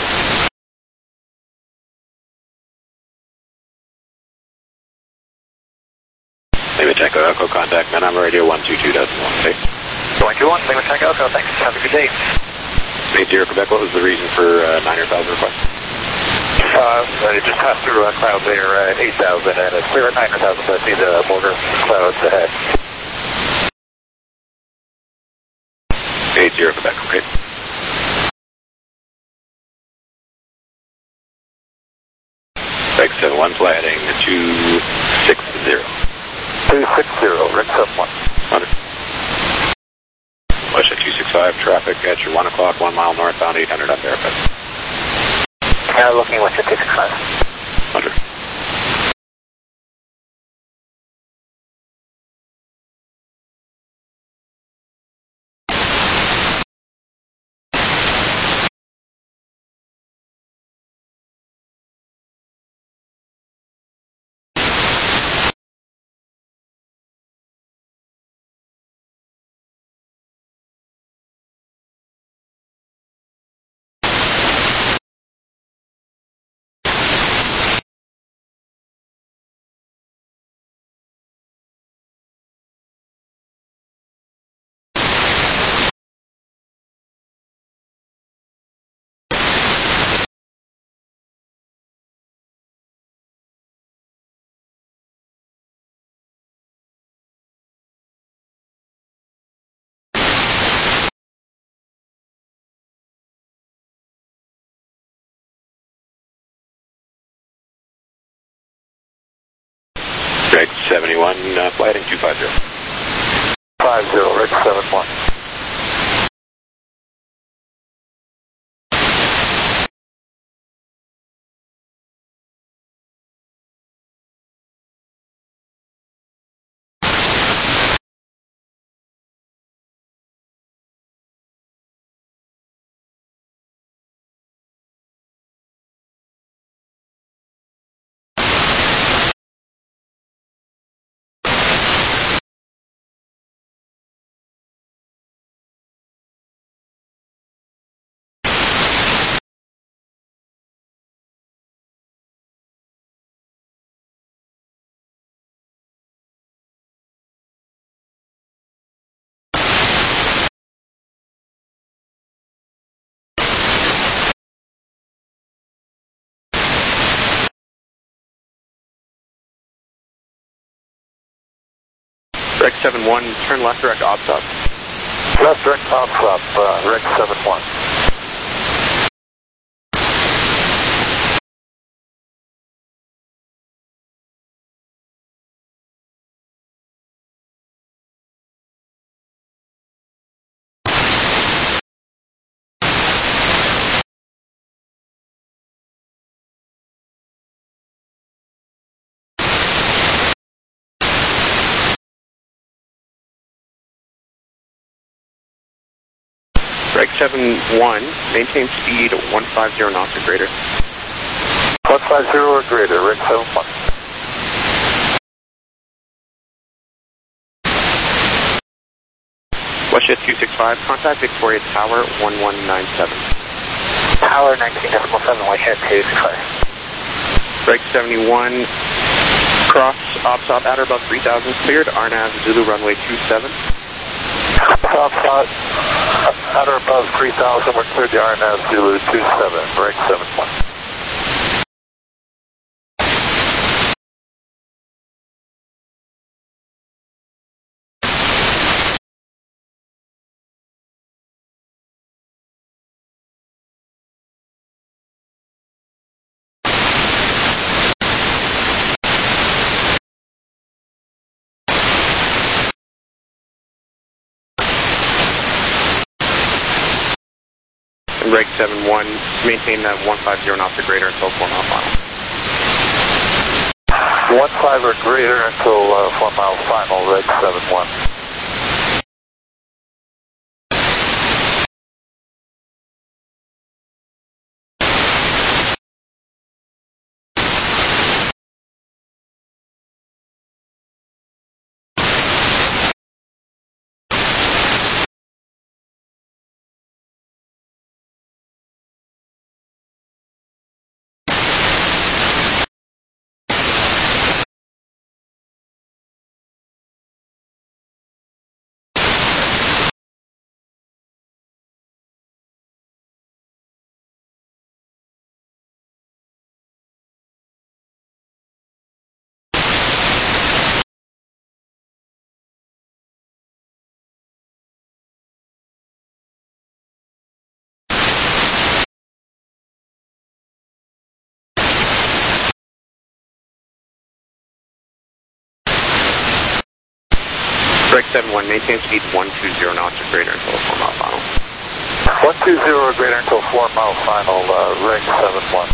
Lima Tango Echo, contact Manama Radio one two two point one. Okay. one two one, Lima Tango Echo, thanks. Have a good day. eight zero Quebec, what was the reason for uh, niner thousand request? Uh, it just passed through a cloud there at eight thousand, and it's clear at nine thousand, so I see the border clouds ahead. eight zero Quebec, okay. Rick seven one, fly heading two six zero. two six zero, Rick seven one. Under. Russia two six five, traffic at your one o'clock, one mile northbound, eight hundred on Verify. Uh, looking Westjet two six five. Under. Rick seventy-one, uh, flight heading two five zero. five zero, Rick seven one. Rick seven one, turn left direct ops up. Left direct ops up, uh, Rick seven one. Rick seven one, maintain speed one five zero knots or greater. one five zero or greater, Rick seven one. Westjet two six five, contact Victoria Tower one one nine seven. Tower nineteen decimal seven, Westjet two six five. Rick seventy-one, cross ops up at or above three thousand, cleared R N A V Zulu runway two seven. Top spot, at or above three thousand, we're cleared the R N A V Zulu two seven, Rick seven one. Reg seven one, maintain that one five zero knots or greater until four mile final. one five or greater until uh, four mile final, Reg seven one. seven one, maintain speed one two zero knots or greater until a four mile final. one two zero or greater until four mile final, uh, Reg seven one.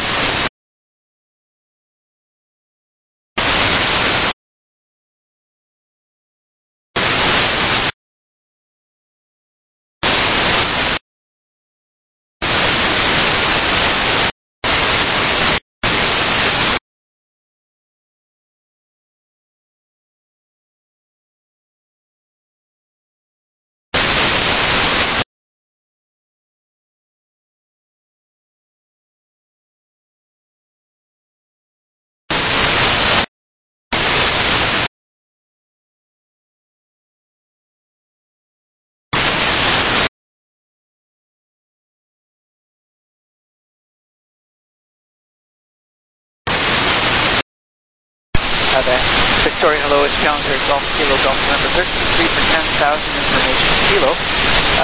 Hi there. Victoria, hello, it's Challenger Golf Kilo Golf November thirty-three for ten thousand information kilo. Uh,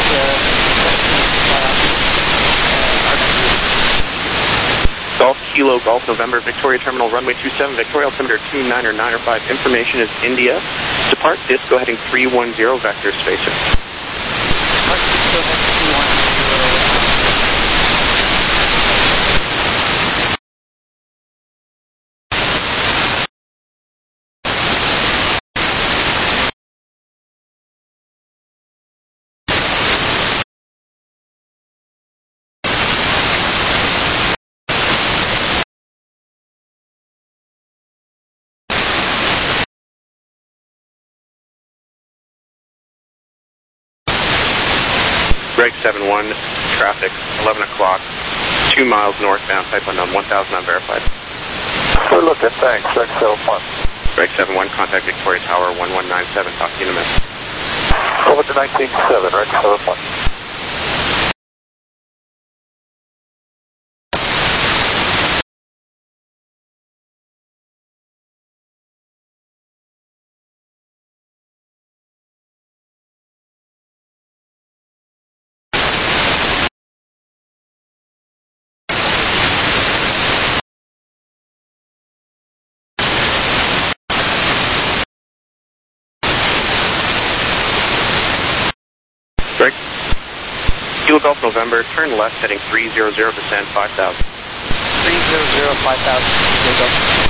uh, Golf Kilo Golf November, Victoria Terminal, runway two seven, Victoria altimeter two nine or nine or five. Information is India. Depart Disco heading three one zero, vector spacer. Depart Disco heading three one zero. Reg seven one, traffic, eleven o'clock, two miles northbound, pipeline on one thousand unverified. We're looking, thanks, Reg seven one. Reg seven one, contact Victoria Tower one one nine seven, talk to you in a minute. Over to nineteen seven, Reg seven one. Greg? Kilo Golf November, turn left heading three zero zero, descend five thousand. three zero zero, five thousand, Kilo Golf.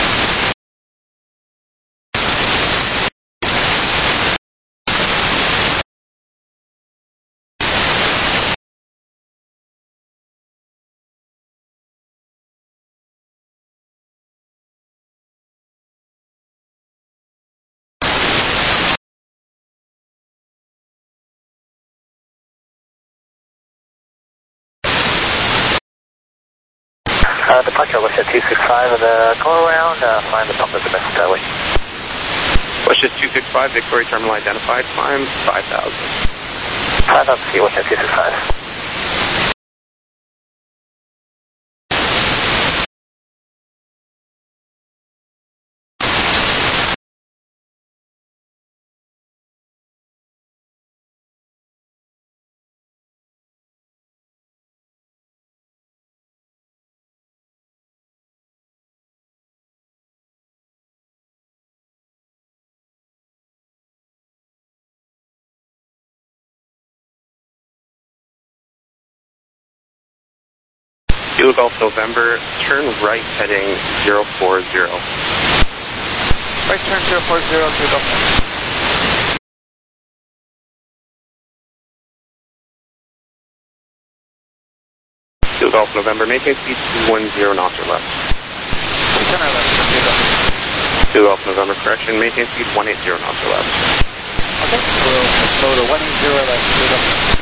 Uh, departure Westjet two six five and uh, go around, uh, find the pump at the best uh, way. Westjet two six five, Victoria Terminal identified, climb five thousand. five thousand feet, Westjet two six five. Kilo Golf November, turn right heading zero four zero. Right turn zero four zero, Kilo Golf November. Kilo Golf November, maintain speed two one zero knots or less. two ten or less, Kilo Golf. Kilo Golf November, correction, maintain speed one eighty knots or less. Okay, we'll slow to one eighty or less, Kilo Golf.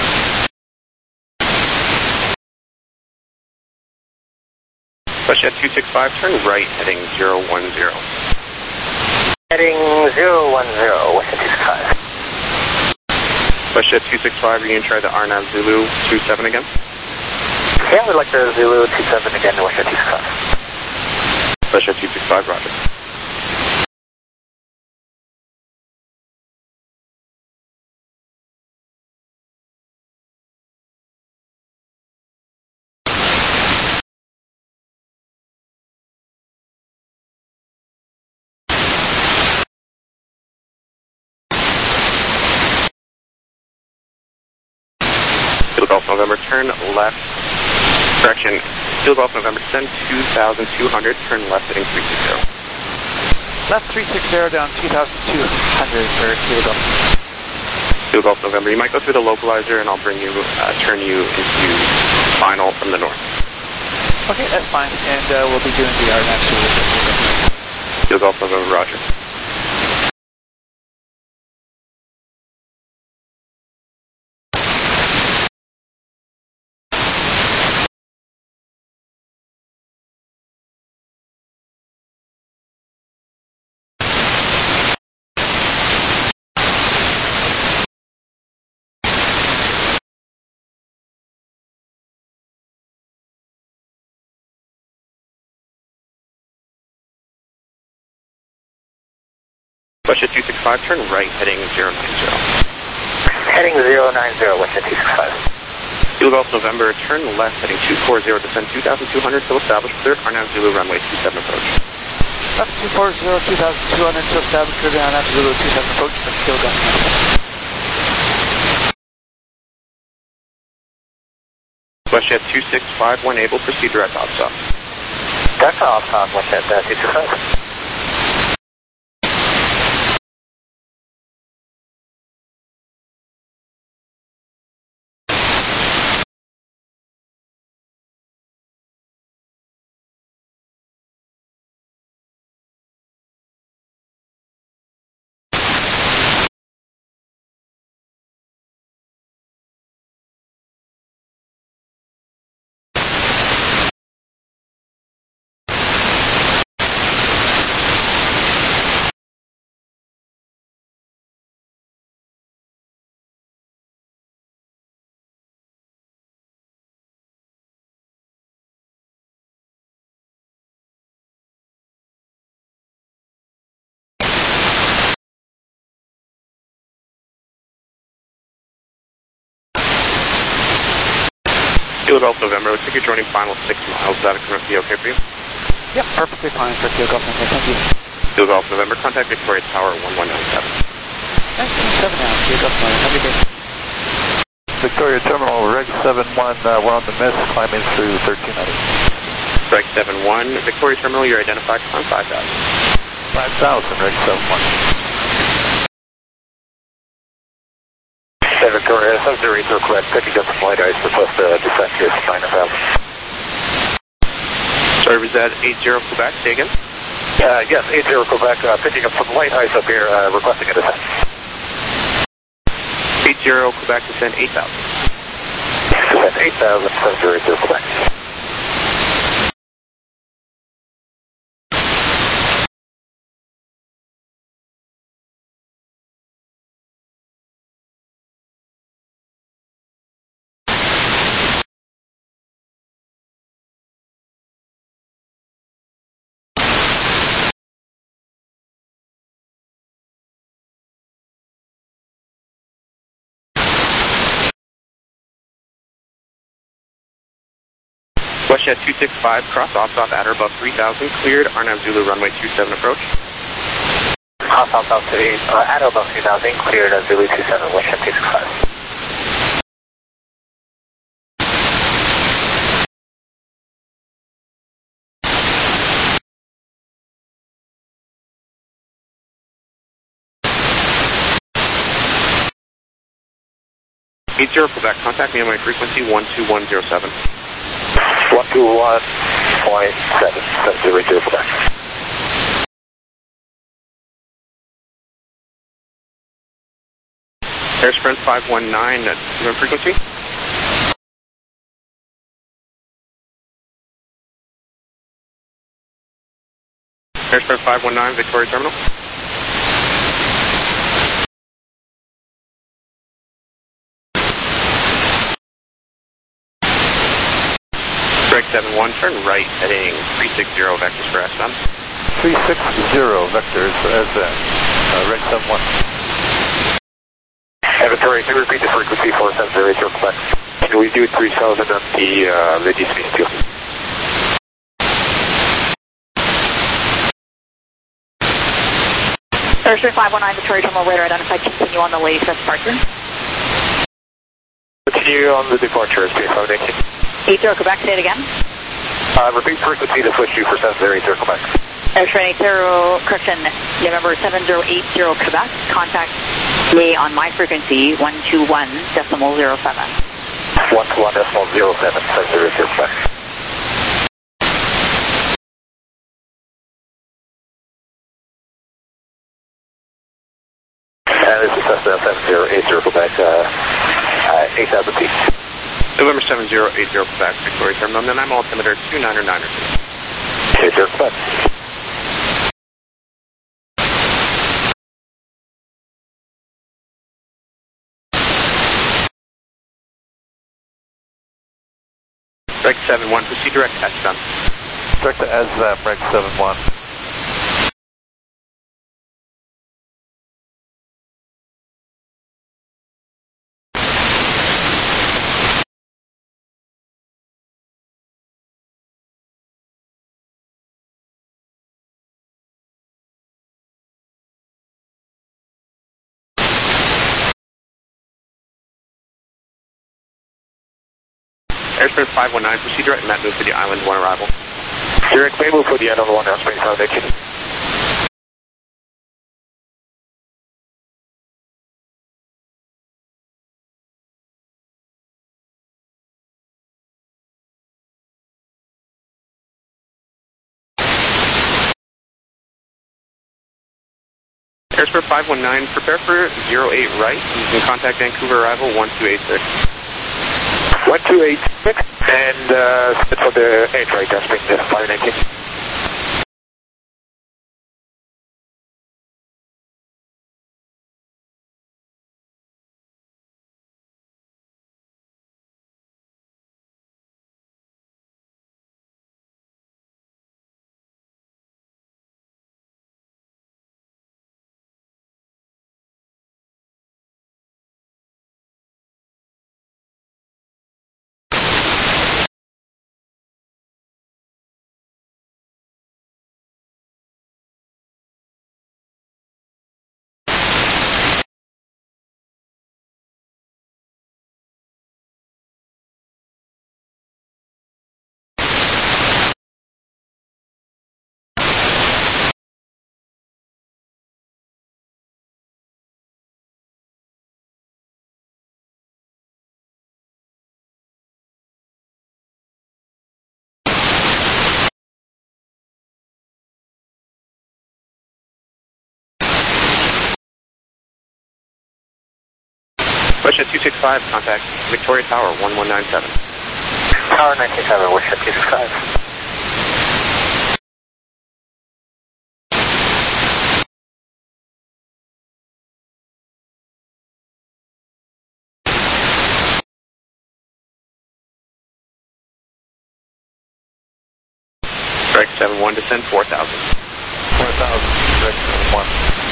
Westjet two six five, turn right heading zero one zero. Heading zero one zero, Westjet two six five. Westjet two six five, you can try the Arnav Zulu two seven again? Yeah, we'd like the Zulu two seven again, Westjet two six five. Westjet two six five, roger. Kilo Golf November, turn left. Correction, Kilo Golf November, send two thousand two hundred, turn left heading three six zero. Left three six zero down two thousand two hundred for Kilo Golf. Kilo Golf November, you might go through the localizer and I'll bring you, uh, turn you into final from the north. Okay, that's fine, and uh, we'll be doing the R N A V. Kilo Golf November, roger. Westjet two six five, turn right, heading zero nine zero. Heading zero nine zero, Westjet two six five. Kilo Golf November, turn left, heading two four zero, descend two thousand two hundred, till established, clear, R N A V Zulu, runway two seven approach. Left two four zero, two thousand two hundred, till established, clear, R N A V Zulu, two seven approach, for Kilo Golf November. Westjet two six five, when able, proceed direct off-stop. Direct off-stop, Westjet uh, two six five. Kilo Golf November, looks like you're joining final six miles. Is that going to be okay for you? Yep, perfectly fine for Kilo Golf November, thank you. Kilo Golf November, contact Victoria Tower one one nine seven. nineteen seven now, Kilo Golf November, have a good day. Victoria Terminal, Reg seven one, uh, we're on the mist, climbing through thirteen hundred. Reg seven one, Victoria Terminal, you're identified on five thousand. five thousand, Reg seven one. Hey, Victoria, seven zero eight, request, picking up some light ice, request uh, descent here, nine thousand. Sorry, was that eight zero Quebec, say again? Uh, yes, eight zero Quebec, uh, picking up some light ice up here, uh, requesting a descent. eight zero Quebec, descend eight thousand. Descent eight thousand, seven zero eight zero Quebec. Westjet two six five, cross off-stop at or above three thousand, cleared, R N A V Zulu, runway two seven approach. Cross off-stop to uh, at or above three thousand, cleared at Zulu two seven, Westjet two six five. eight zero Quebec, contact me on my frequency one two one zero seven. one two one point seven, seven zero eight zero Quebec. Air Sprint five one nine, that's your frequency. Air Sprint five one nine, Victoria Terminal. Reg seven one, turn right, heading three six zero, vectors for S M. three six zero, vectors for S M, uh, Reg seven one. Hey, Victoria, can you repeat the frequency for seven zero eight zero Quebec? Can we do three thousand on the uh, Lady Smith deal? Airstream five one nine, Victoria Terminal, radar identified, continue on the Lady Smith departure. Continue Continue on the departure, speed five eighteen. eight zero Quebec, say it again. Uh, repeat frequency to switch you for seven zero eight zero Quebec. Airstream eight zero, correction, November seven zero eight zero Quebec, contact me on my frequency, one two one decimal zero seven. one two one decimal zero seven, seven zero eight zero Quebec. And this is Cessna seven zero eight zero Quebec, uh, uh, eight thousand feet. November seven zero eight zero Quebec, Victoria Terminal, and then I'm altimeter two nine nine nine. eight zero Quebec. Reg seven one, proceed direct to S D U M. Direct to S D U M, Reg seven one. Airspace five one nine, proceed direct Met move for the Island one arrival. Direct may move for the Island one, airspace five eighteen. Airspace five one nine, prepare for zero eight right. You can contact Vancouver arrival one two eight six. one two eight six, and uh, set for the eight right, airspace five nineteen. Westjet two six five, contact Victoria Tower one one nine seven. Tower nineteen seven, Westjet two six five. Direct seven one, descend four thousand. four thousand, direct seven one.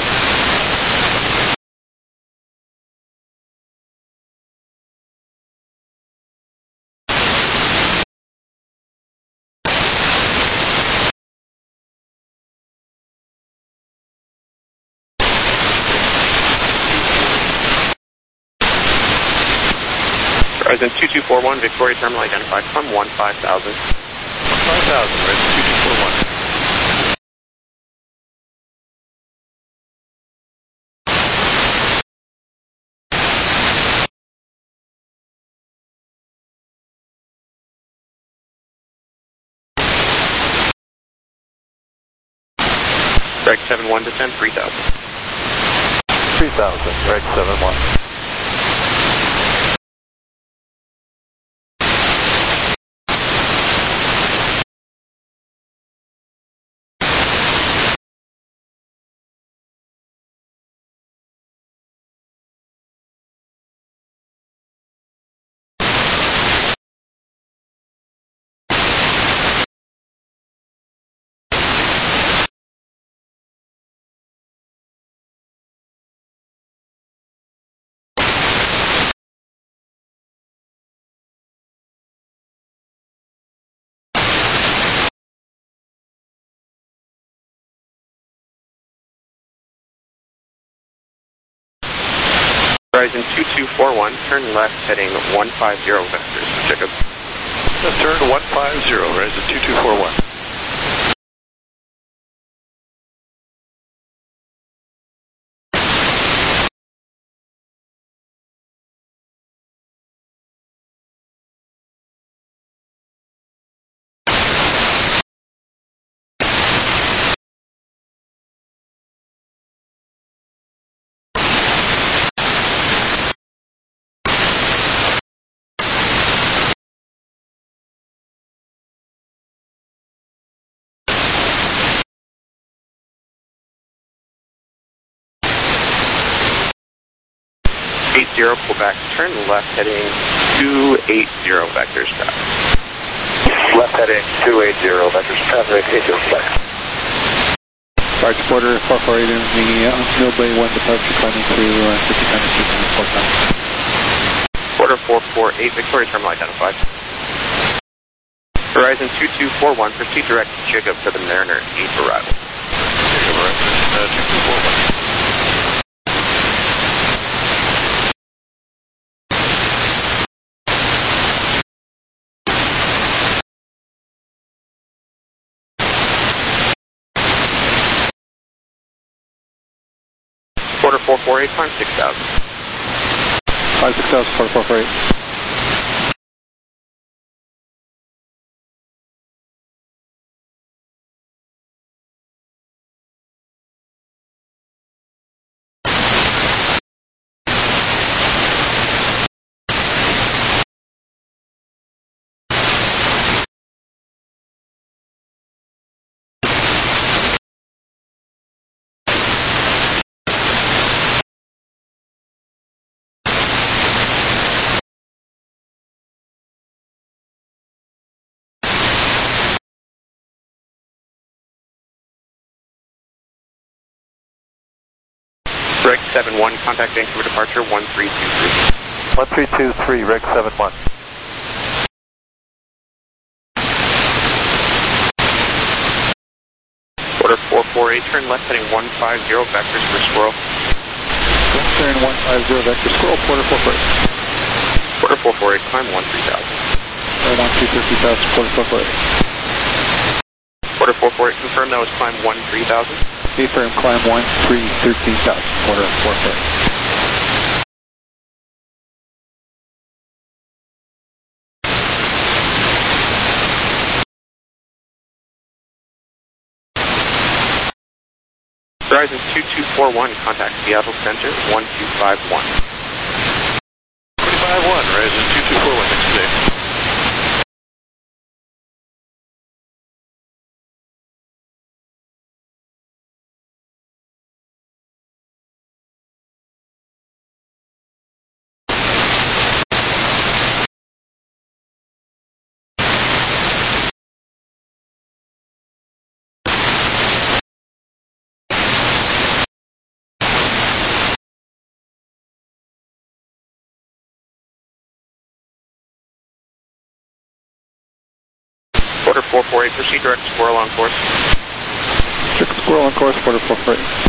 Horizon two two four one, Victoria Terminal identified from one five thousand. five thousand, Horizon two two four one. Reg seven one, descend three thousand. three thousand, Reg seven one. Horizon two two four one, turn left heading one five zero vectors. Jacob. Turn one five zero, Horizon two two four one. eight zero, Quebec, turn left heading two eight zero vectors traffic. Left heading two eight zero vectors traffic, eight zero Quebec. Barge Porter four four eight in the uh, Millbay one departure climbing through uh, fifty-nine and four times. Porter four four eight, Victoria Terminal identified. Horizon two two four one, proceed direct to Jacob for the Mariner eight arrival. Jacob, Horizon uh, two two four one. Porter four four eight, climb six thousand. Five six thousand, Porter four four eight. Reg seven one, contact Vancouver departure one three two three. one three two three, Reg seven one. Porter four four eight, turn left heading one five zero vectors for Squirrel. Turn one five zero vector Squirrel, Porter four four eight. Porter four four eight, climb one three thousand. Right on two fifty thousand, Porter four four eight. Porter four four eight, confirm that was climb one three thousand. Affirm, climb one three thirteen thousand, Porter four four eight. Horizon two two four one, contact Seattle Center one two five one. two five one, Horizon two two four one, next day. Porter four four eight, proceed direct to Squirrel on course. Six Squirrel on course, Porter four four eight.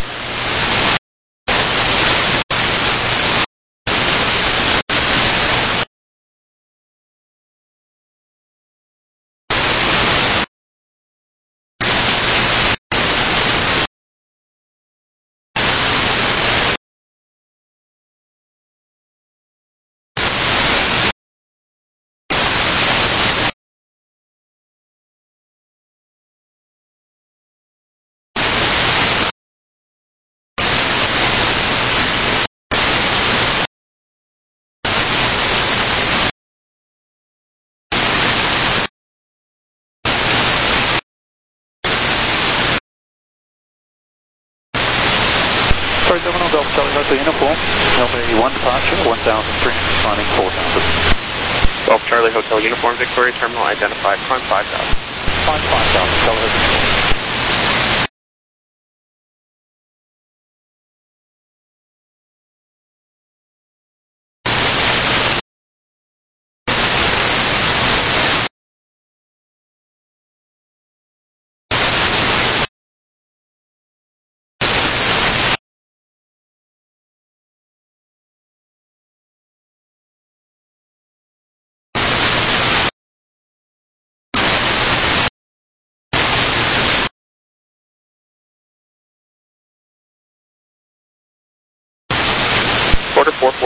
Sorry, Domino Golf Charlie Hotel Uniform, L B one departure, one thousand three hundred, climbing four thousand. Golf Charlie Hotel Uniform, Victoria Terminal identified, climb five thousand. Climb five thousand, Charlie Hotel.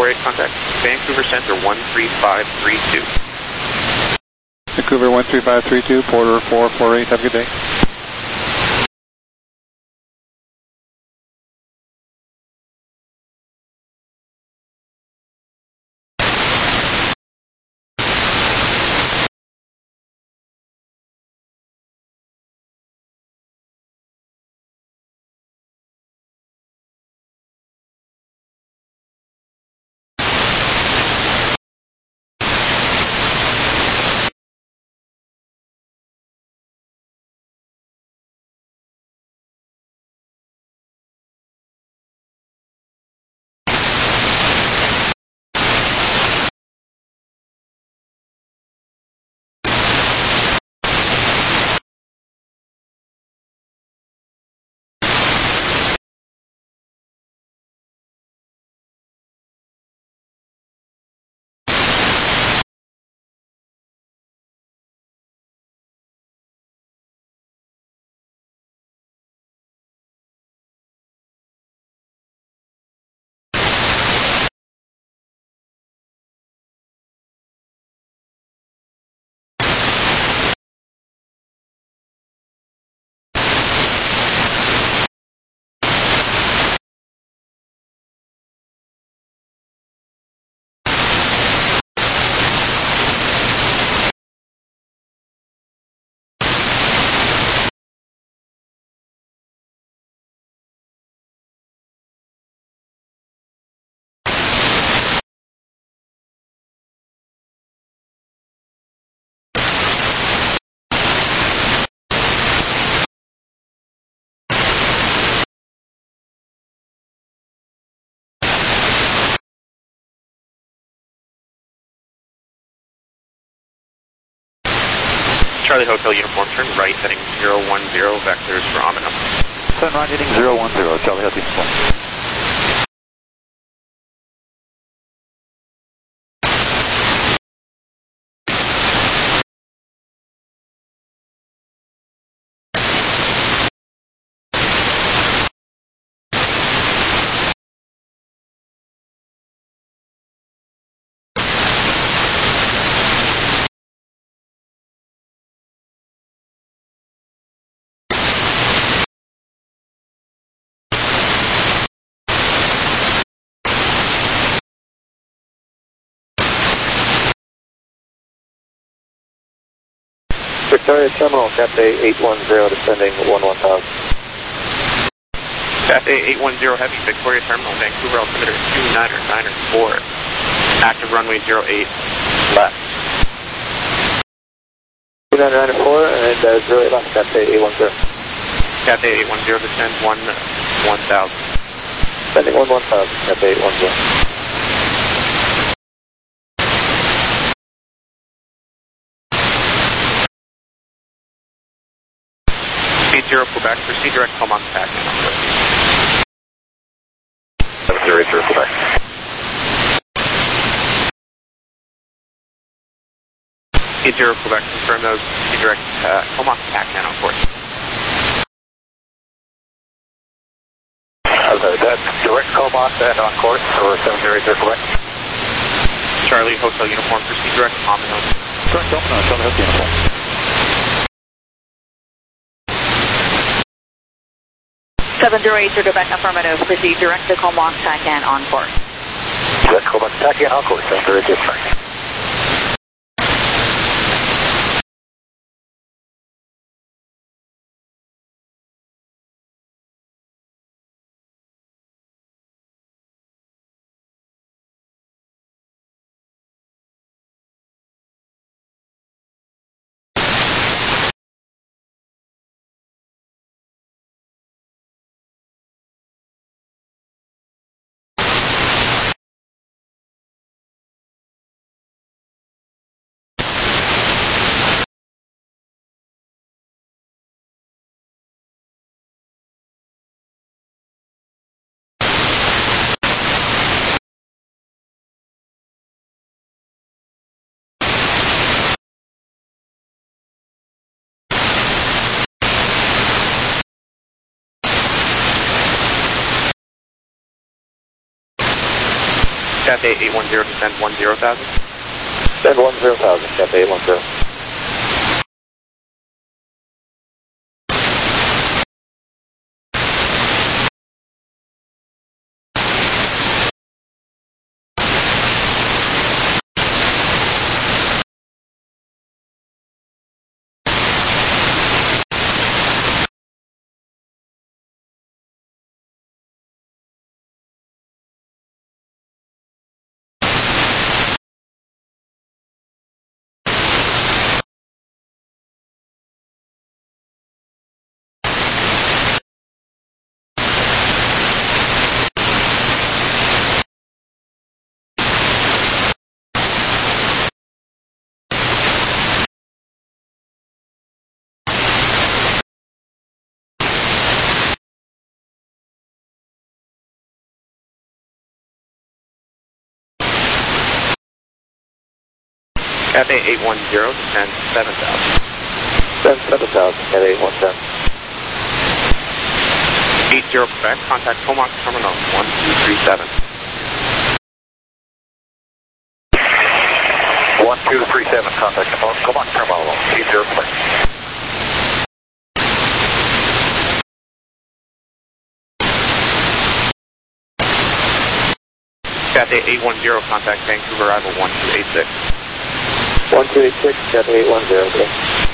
four eight, contact Vancouver Center one three five three two. Vancouver one three five three two, Porter four four eight, have a good day. Charlie Hotel Uniform, turn right, heading zero one zero, vectors for Amino. Turn right, heading zero one zero, Charlie Hotel Uniform. Victoria Terminal, Cathay eight one zero, descending one one thousand. Cathay eight one zero Heavy, Victoria Terminal, Vancouver altimeter two niner niner four. Active runway zero eight, left. two niner niner four and uh, zero eight left, Cathay eight one zero. Cathay eight one zero, descend one one thousand. Descending one one thousand, Cathay eight one zero. eight zero Quebec, proceed direct home on pack. seven zero eight zero Quebec. eight zero Quebec, confirm those, proceed direct uh, home on pack now, of course. Uh, that's direct Comox and on course for seven zero eight zero Quebec. Charlie Hotel Uniform, proceed direct Amino. Direct Amino, Charlie Hotel Uniform. seven zero eight zero Quebec, affirmative. Proceed direct to Comox, T A C and on course. Direct Comox, T A C and on course, seven zero eight zero Quebec. Cathay eight one zero, descend one zero thousand. Descend one zero thousand, Cathay eight one zero. Cathay eight one zero, descend seven thousand. Descend seven thousand, Cathay eight one zero. eight zero Quebec, contact Comox Terminal one two three seven. one two three seven, contact Comox Terminal eight zero Quebec. Cathay eight one zero, contact Vancouver arrival one two eight six. one two eight six, Cathay eight one zero, okay.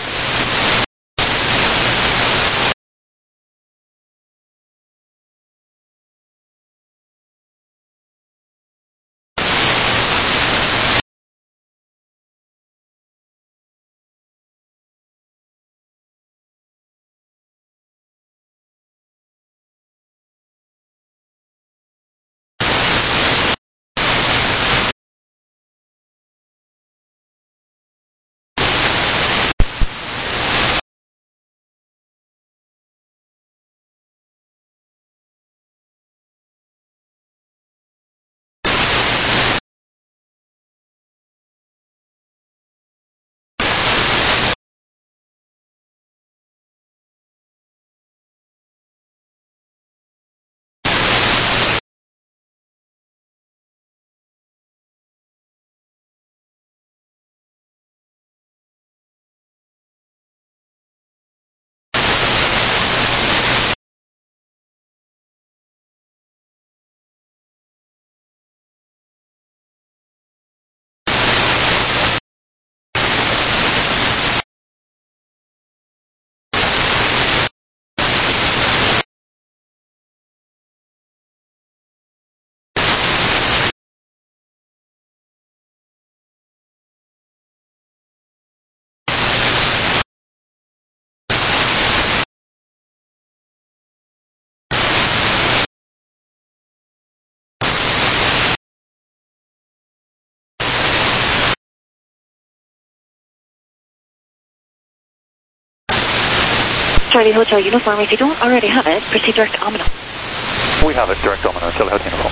Charlie Hotel uniform, if you don't already have it, proceed direct to Omino. We have it, direct Omino, Charlie Hotel uniform.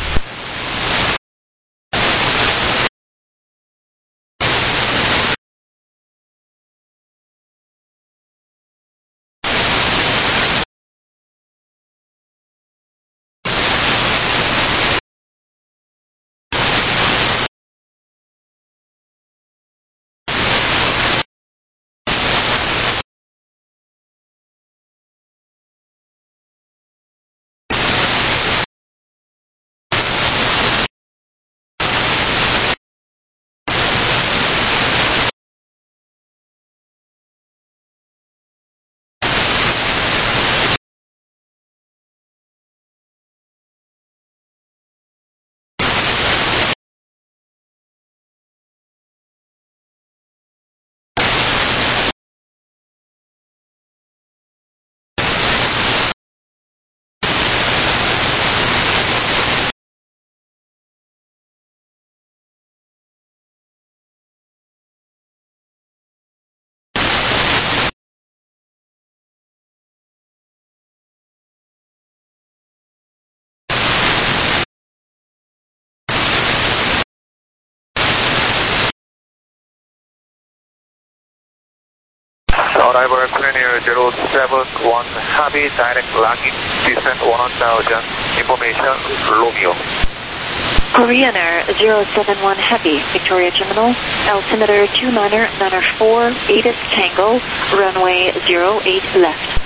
Arrival Premier zero seven one Harvey, direct landing, descent one thousand, information Romeo. Korean Air zero seven one Heavy, Victoria Terminal, altimeter two niner niner four, eight Tango, runway zero eight left.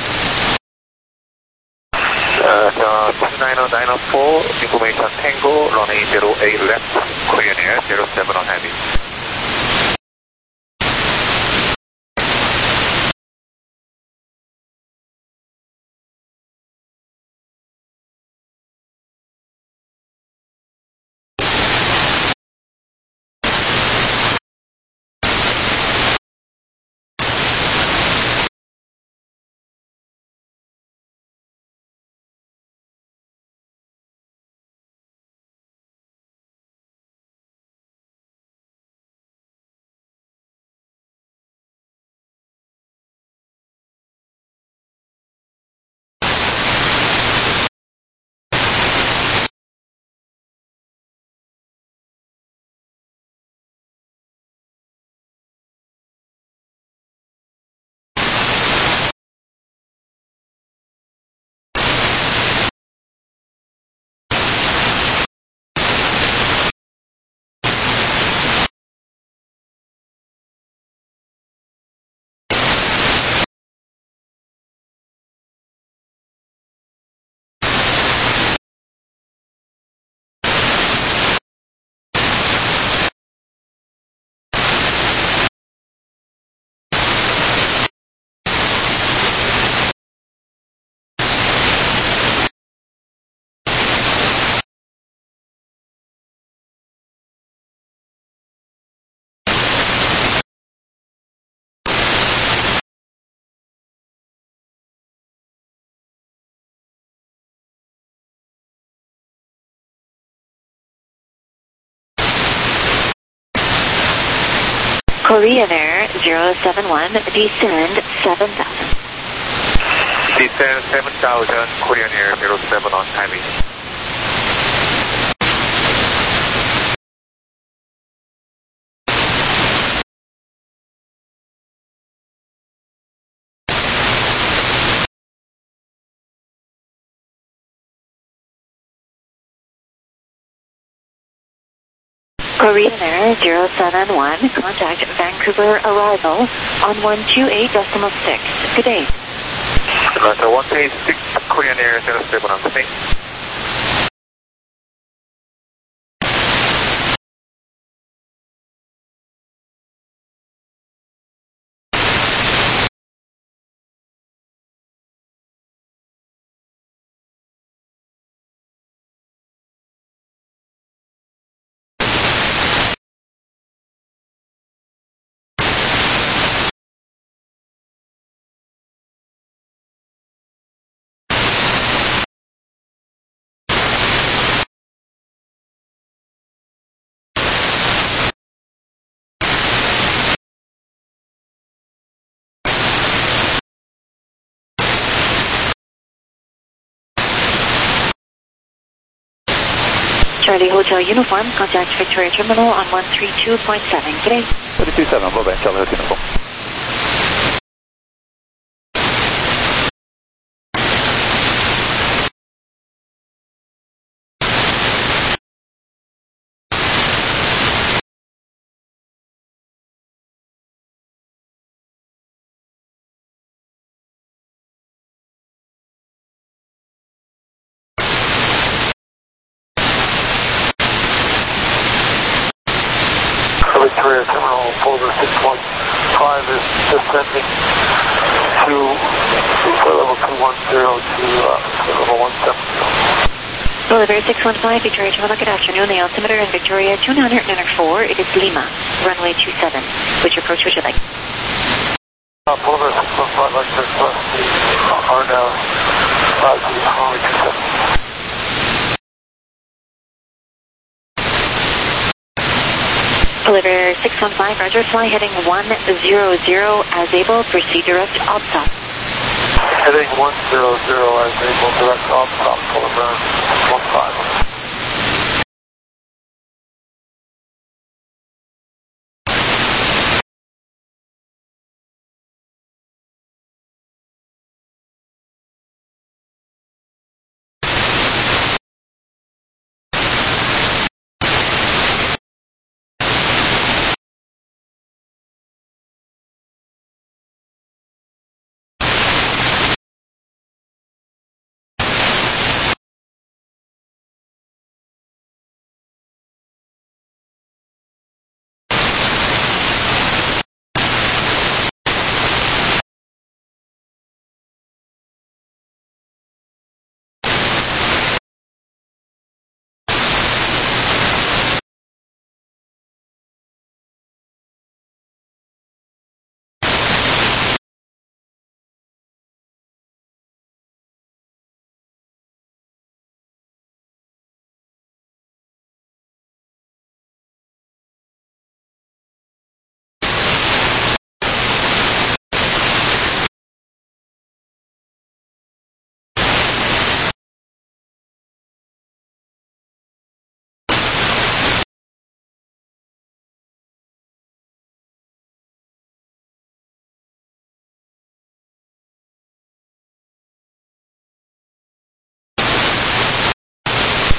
Uh, two niner niner four, information Tango, runway zero eight left, Korean Air zero seven one Heavy. Korean Air zero seven one, descend seven thousand. Descend seven thousand, Korean Air zero seven one Heavy. Korean Air zero seven one, contact Vancouver arrival on one two eight decimal six. Good day. Roger, one two eight six, Korean Air zero seven one, good day. Charlie Hotel Uniform, contact Victoria Terminal on one three two point seven. Good day. three two seven, Bye-bye, Charlie Hotel Uniform. Victoria Terminal, Boulder six one five is descending to level two one zero to uh, level one seven zero. Boulevard six one five, Victoria Terminal, good afternoon. The altimeter in Victoria two niner niner four, it is Lima, runway two seven. Which approach would you like? Uh, Boulevard six one five, like this, plus the R N A V, uh, the runway two seven. Boulevard six one five, Roger, fly heading one zero zero as able, proceed direct OPSOP. Heading one zero zero as able, direct OPSOP, Boulevard six one five.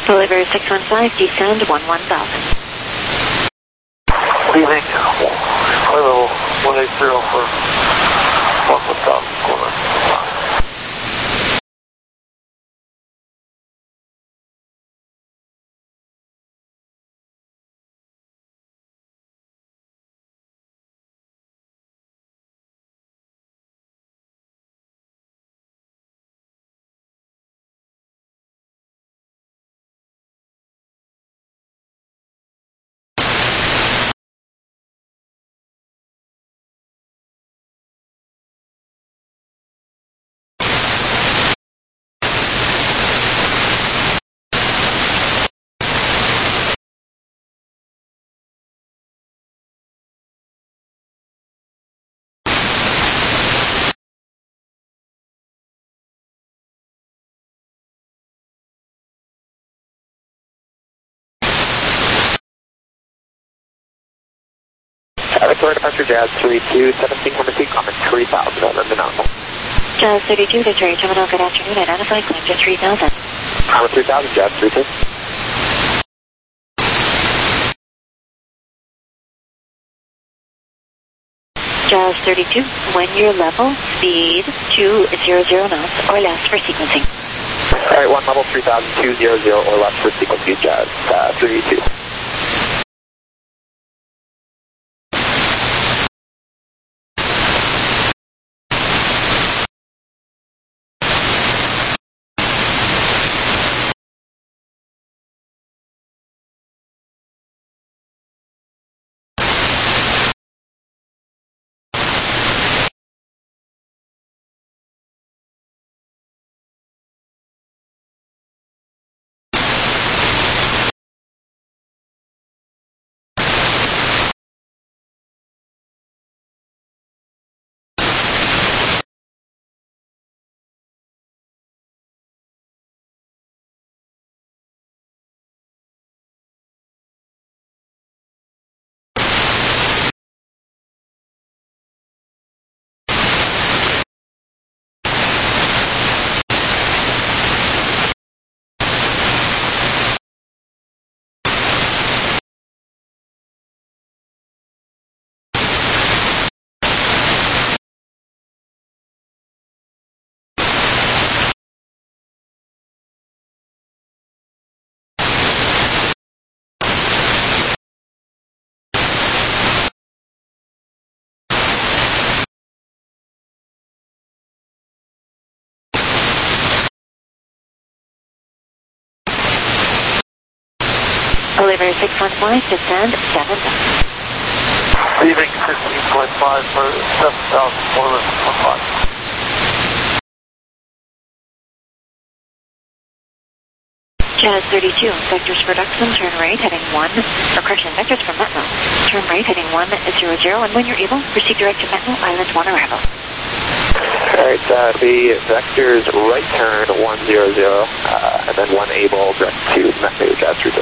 Deliver six one five, descend one one thousand. Leaving flight level one eight zero for one one thousand corner. Victoria departure, Jazz three two, seventeen hundred feet, comment three thousand, over the nominal. Jazz thirty-two, Victoria Terminal, good afternoon, identify, climb to three thousand. Comment three thousand, Jazz three two. Jazz thirty-two, when you're level, speed two hundred knots or less for sequencing. Alright, one level three thousand two hundred or less for sequencing, Jazz uh, three two. Deliver six one five, descend seven thousand. Leaving fifteen point five for seven thousand four hundred five. Jazz thirty-two, vectors for Duxton, turn right, heading one, or correction, vectors for Metno, turn right, heading one zero zero, and when you're able, proceed direct to Metno, Island one arrival. Alright, uh, the vectors right turn one zero zero, uh, and then one able direct to Metno, Jazz three two.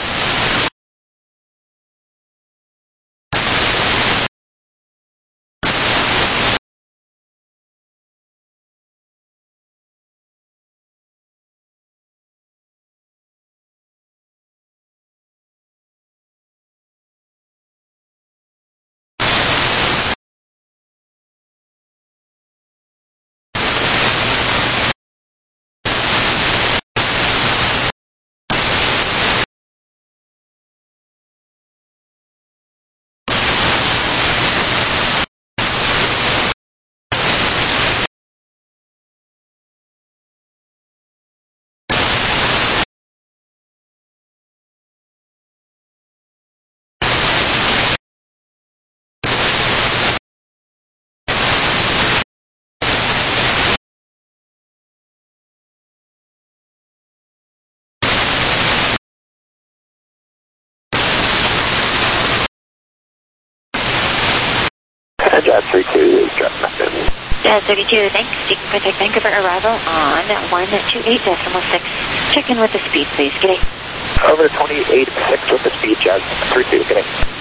Jazz three two is direct Metno. Jazz thirty-two, thanks. You can contact Vancouver arrival on one two eight decimal six. Check in with the speed, please. G'day. Over to twenty-eight six with the speed, Jazz three two, g'day.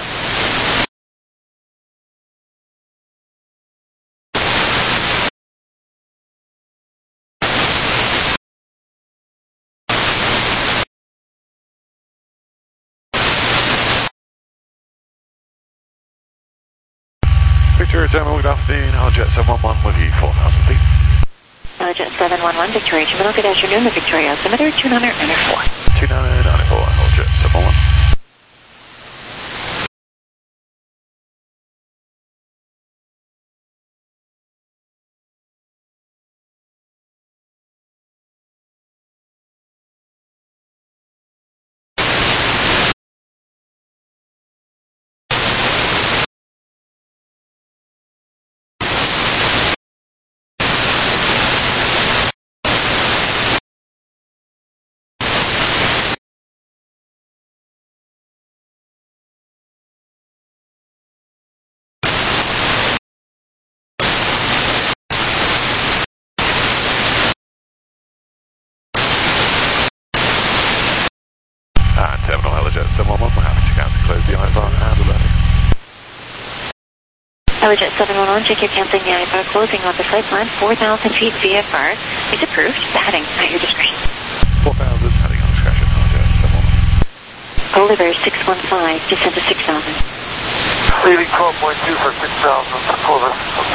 Victoria Terminal, good afternoon. Holojet seven one one with you, four thousand feet. Holojet seven one one, Victoria Terminal, good afternoon. The Victoria altimeter, two nine nine four. two nine nine four, Holojet seven one one. Terminal Holojet seven one one, we're happy to cancel, close the I V R and alerting. Holojet seven one one, check your canceling the I V R, closing on the flight plan, four thousand feet V F R is approved, the heading at your discretion. four thousand, heading on discretion, Holojet seven one one. Oliver six one five, descend to six thousand. Leading twelve point two for six thousand, over.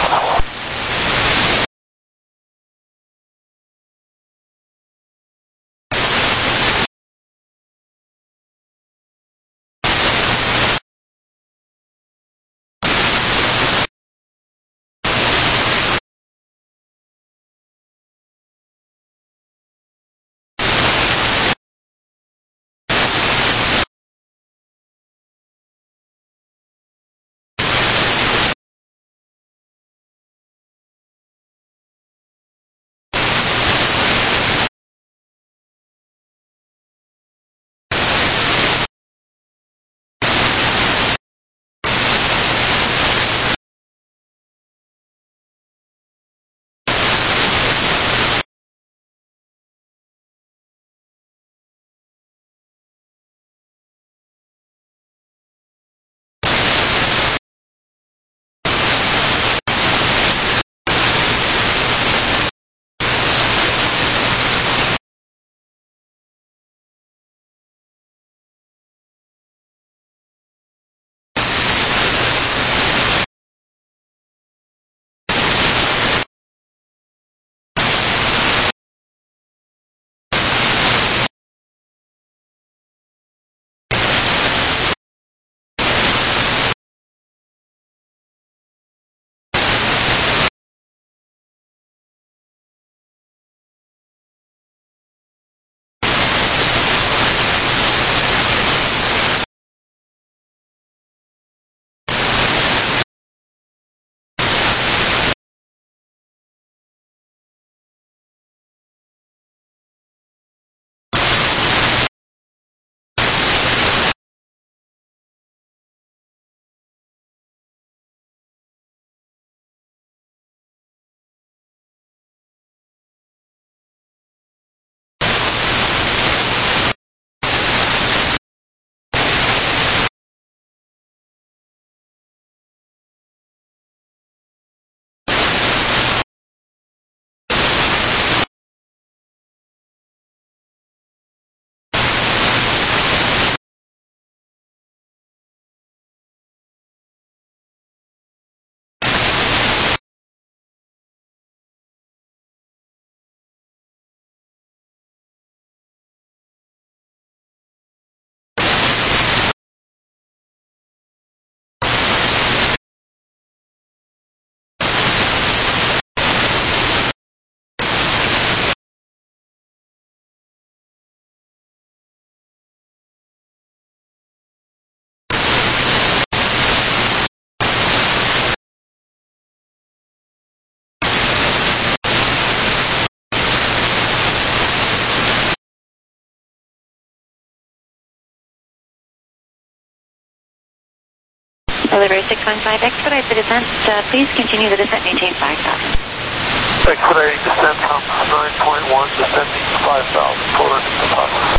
Oliver six one five, expedite the descent. Uh, please continue the descent, maintain five thousand. Expediting descent from nine point one, descending five thousand, full engine deposit.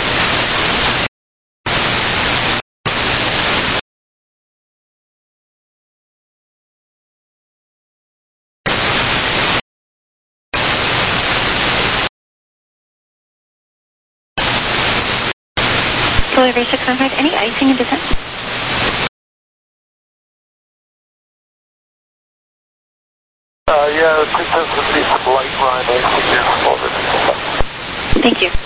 Oliver six one five, any icing in descent? Uh, yeah, I think there's going to be some light line I see here. Over. Thank you.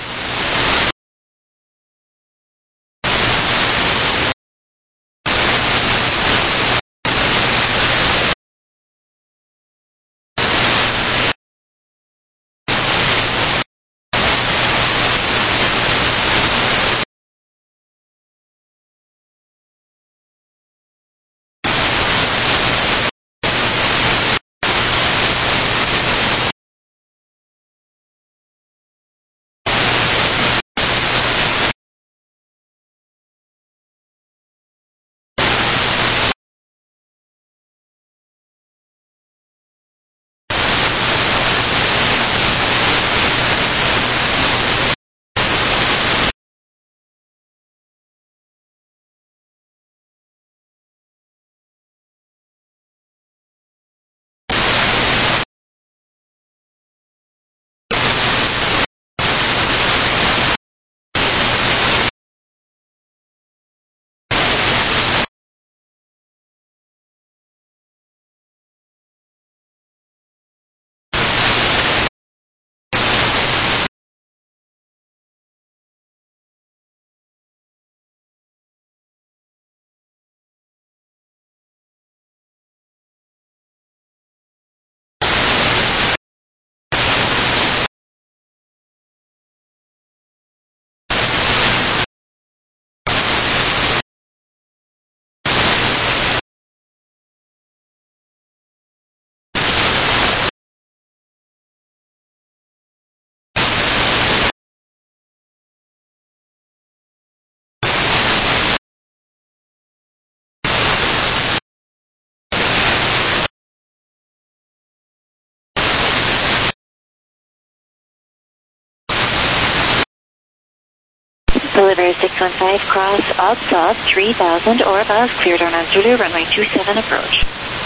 Delivery six one five, cross Obsop three thousand or above, cleared on Zulu, runway two seven approach.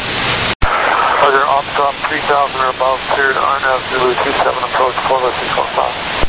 Roger, Obsop three thousand or above, cleared on Zulu two seven approach, four six one five.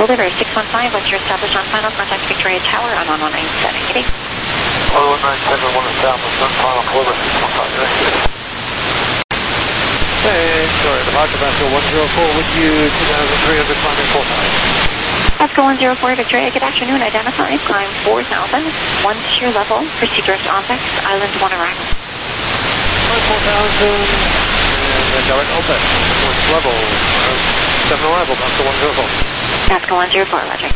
Boulder six one five, once you're established on final, contact Victoria Tower on one one nine seven. Good day. one one nine seven, one established on final, Boulder six one five. Hey, sorry, departure Pasco one zero four with you, two thousand three hundred climbing four thousand. Pasco one zero four, Victoria, good afternoon. Identify, climb four thousand, one shear level, proceed direct to OPEX, Island one arrival. Climb four thousand, and direct OPEX, first level, uh, seven arrival, Pasco one zero four. Pasco one zero four, roger.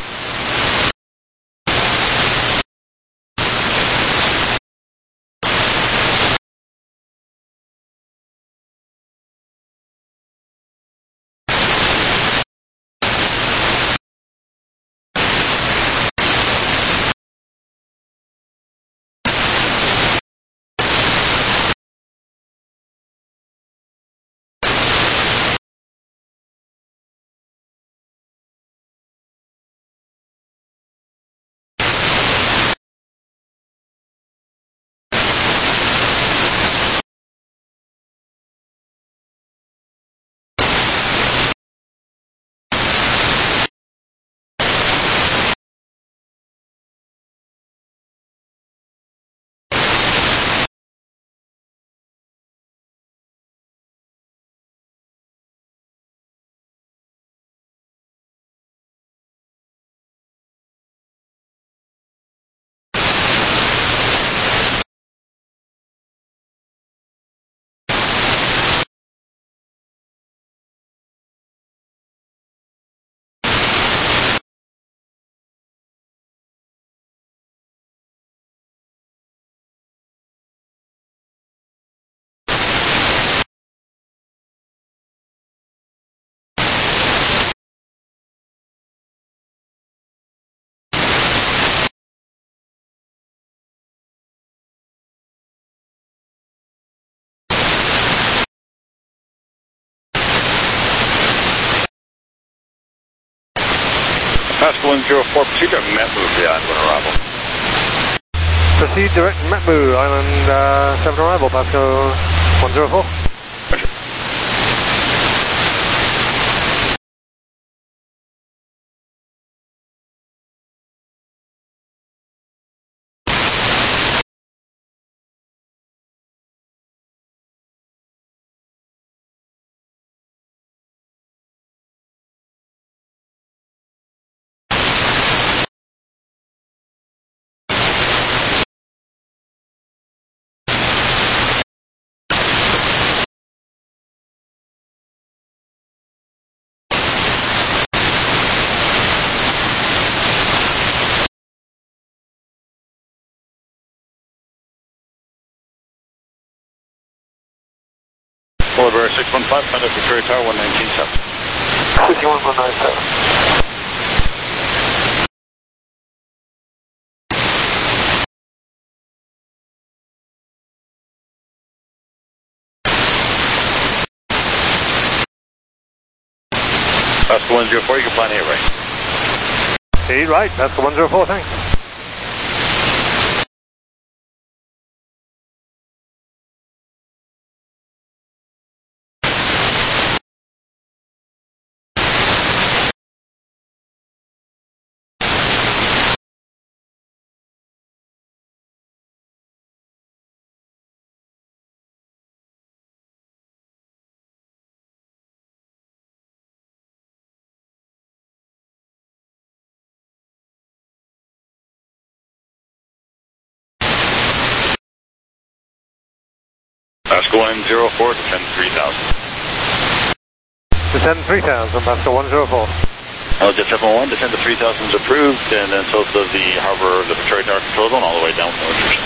Pasco one zero four, proceed direct Metbu for the Island one arrival. Proceed direct Metbu, Island uh, seven arrival, Pasco one zero four. Roger. Boulder six one five, contact Victoria Tower one nineteen seven. fifty-one one nine seven. Pasco one zero four, you can plan eight right. eight right, Pasco one zero four, thanks. Pasco one zero four, descend three thousand. Descend three thousand, Pasco one zero four. L J seven one one, descend to three thousand is approved, and then south of the harbor of the Victoria Tower control zone, all the way down to North.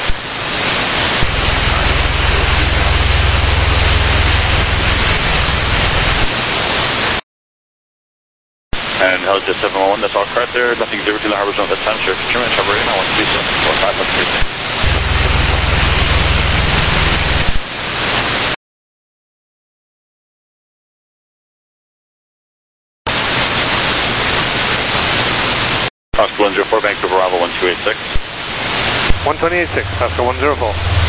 And L J seven one one, that's all correct there, nothing zero to the harbor zone at that time, sure, two minutes, harbor in, I want to see seven four five, that's three. Pasco one zero four, Vancouver Bravo one two eight six. one twenty-eight six, Pasco one zero four.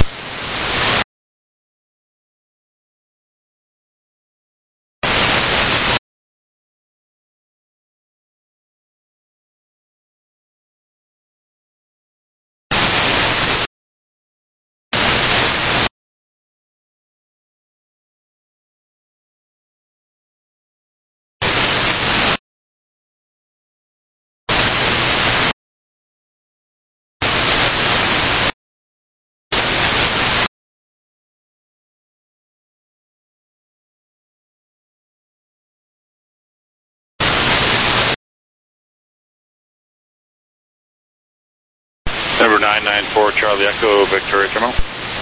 nine nine four Charlie Echo, Victoria Terminal.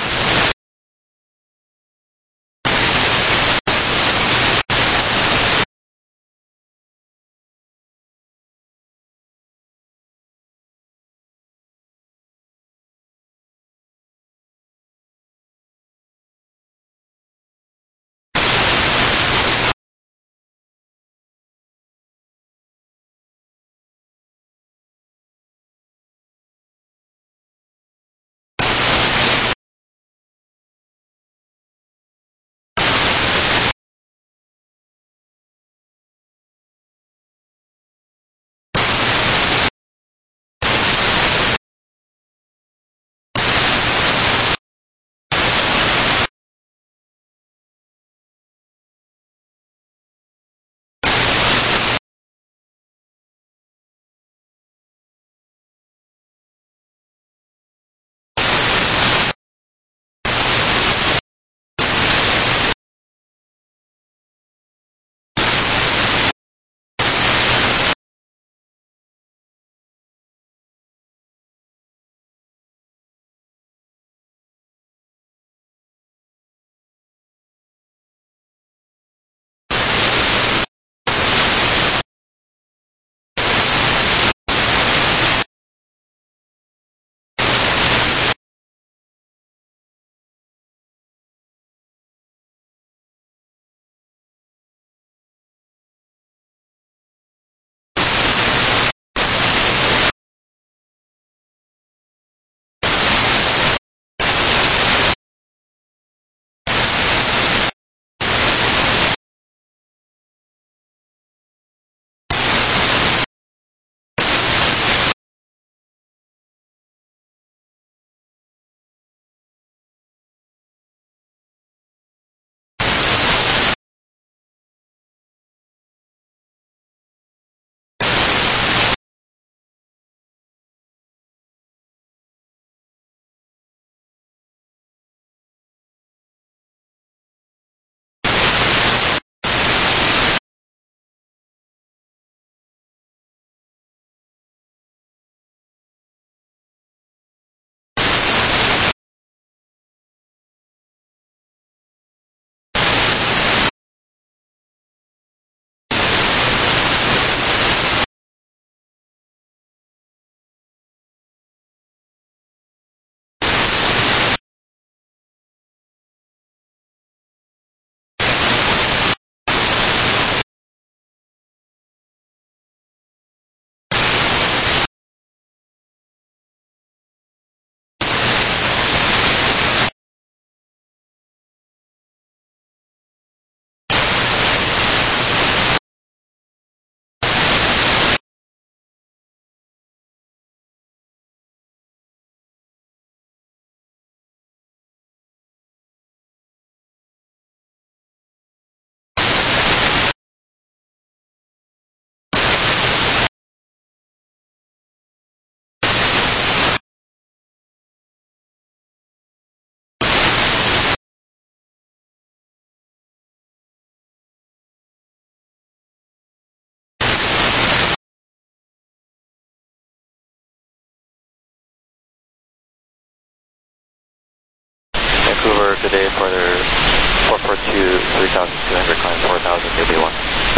Vancouver today for their four four two, three thousand two hundred, climb four thousand, J B one.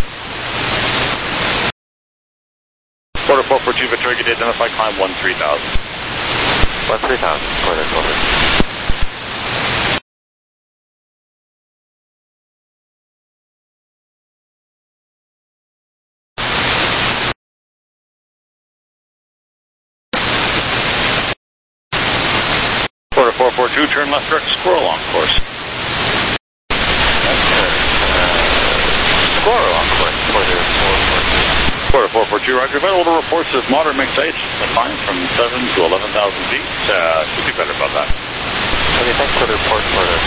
Quarter four four two, Victoria, good day, identify climb one three thousand. one three thousand, for their over. Quarter four four two, turn left direct squirrel on course. Squirrel on course, quarter four four two. Quarter four four two, Roger. Available reports of moderate mixed ice, climb from seven to eleven thousand feet. Uh, should be better about that. Okay, thanks for the report for the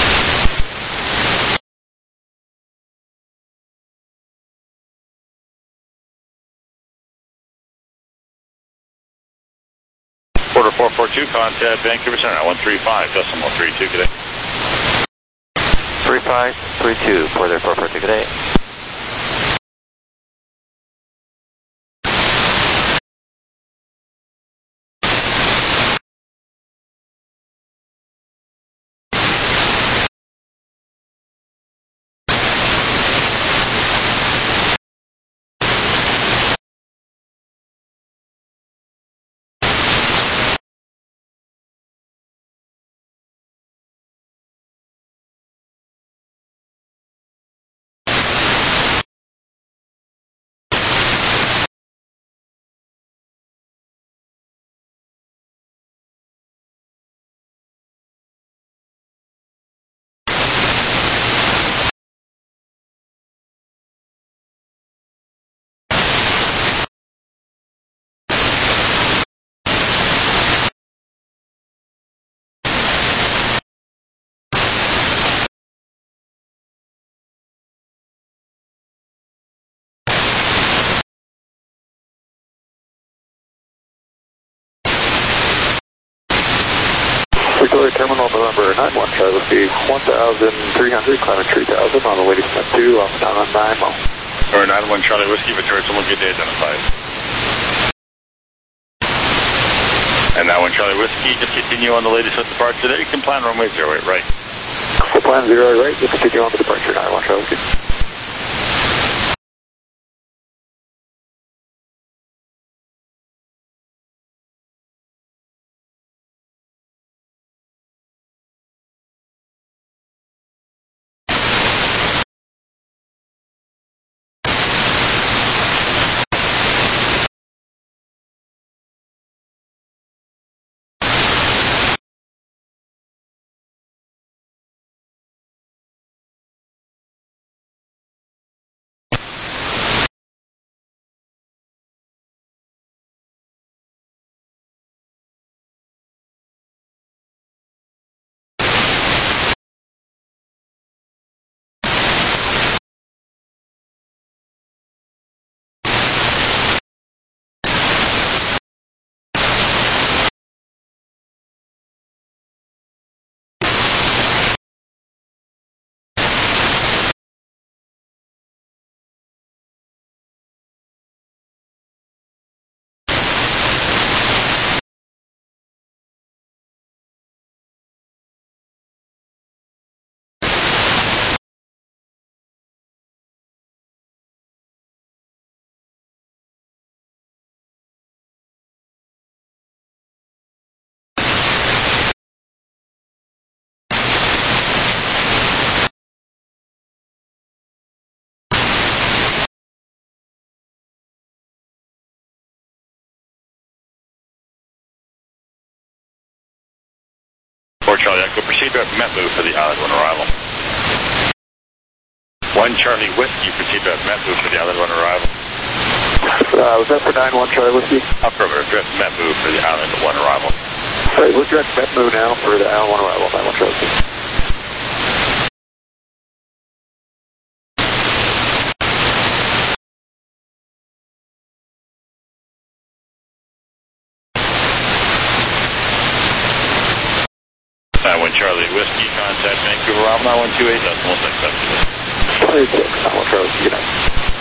Quarter four four two, contact Vancouver Center, one three five, decimal three two, good day. three five three two, quarter four four two, good day. Victoria Terminal, November nine one, Charlie Whiskey, one thousand three hundred, climbing three thousand on the way to Smith two, off down on nine mile. Or nine one, Charlie Whiskey, Victoria Terminal, good day, identified. And now when Charlie Whiskey, just continue on the latest with departure there, you can plan runway zero eight right. We'll plan zero eight right, just continue on the departure, nine one, Charlie Whiskey. four Charlie Echo, proceed direct Met move for the island one arrival. one Charlie Whiskey, proceed direct Met move for the island one arrival. Uh, was that for nine one, Charlie Whiskey? Affirmative, direct Met move for the island one arrival. All right, we'll direct Met move now for the island one arrival, nine one, Charlie Whiskey. nine one Charlie Whiskey, contact Vancouver, arrival nine one two eight decimal six seven. nine one Charlie Whiskey, good night.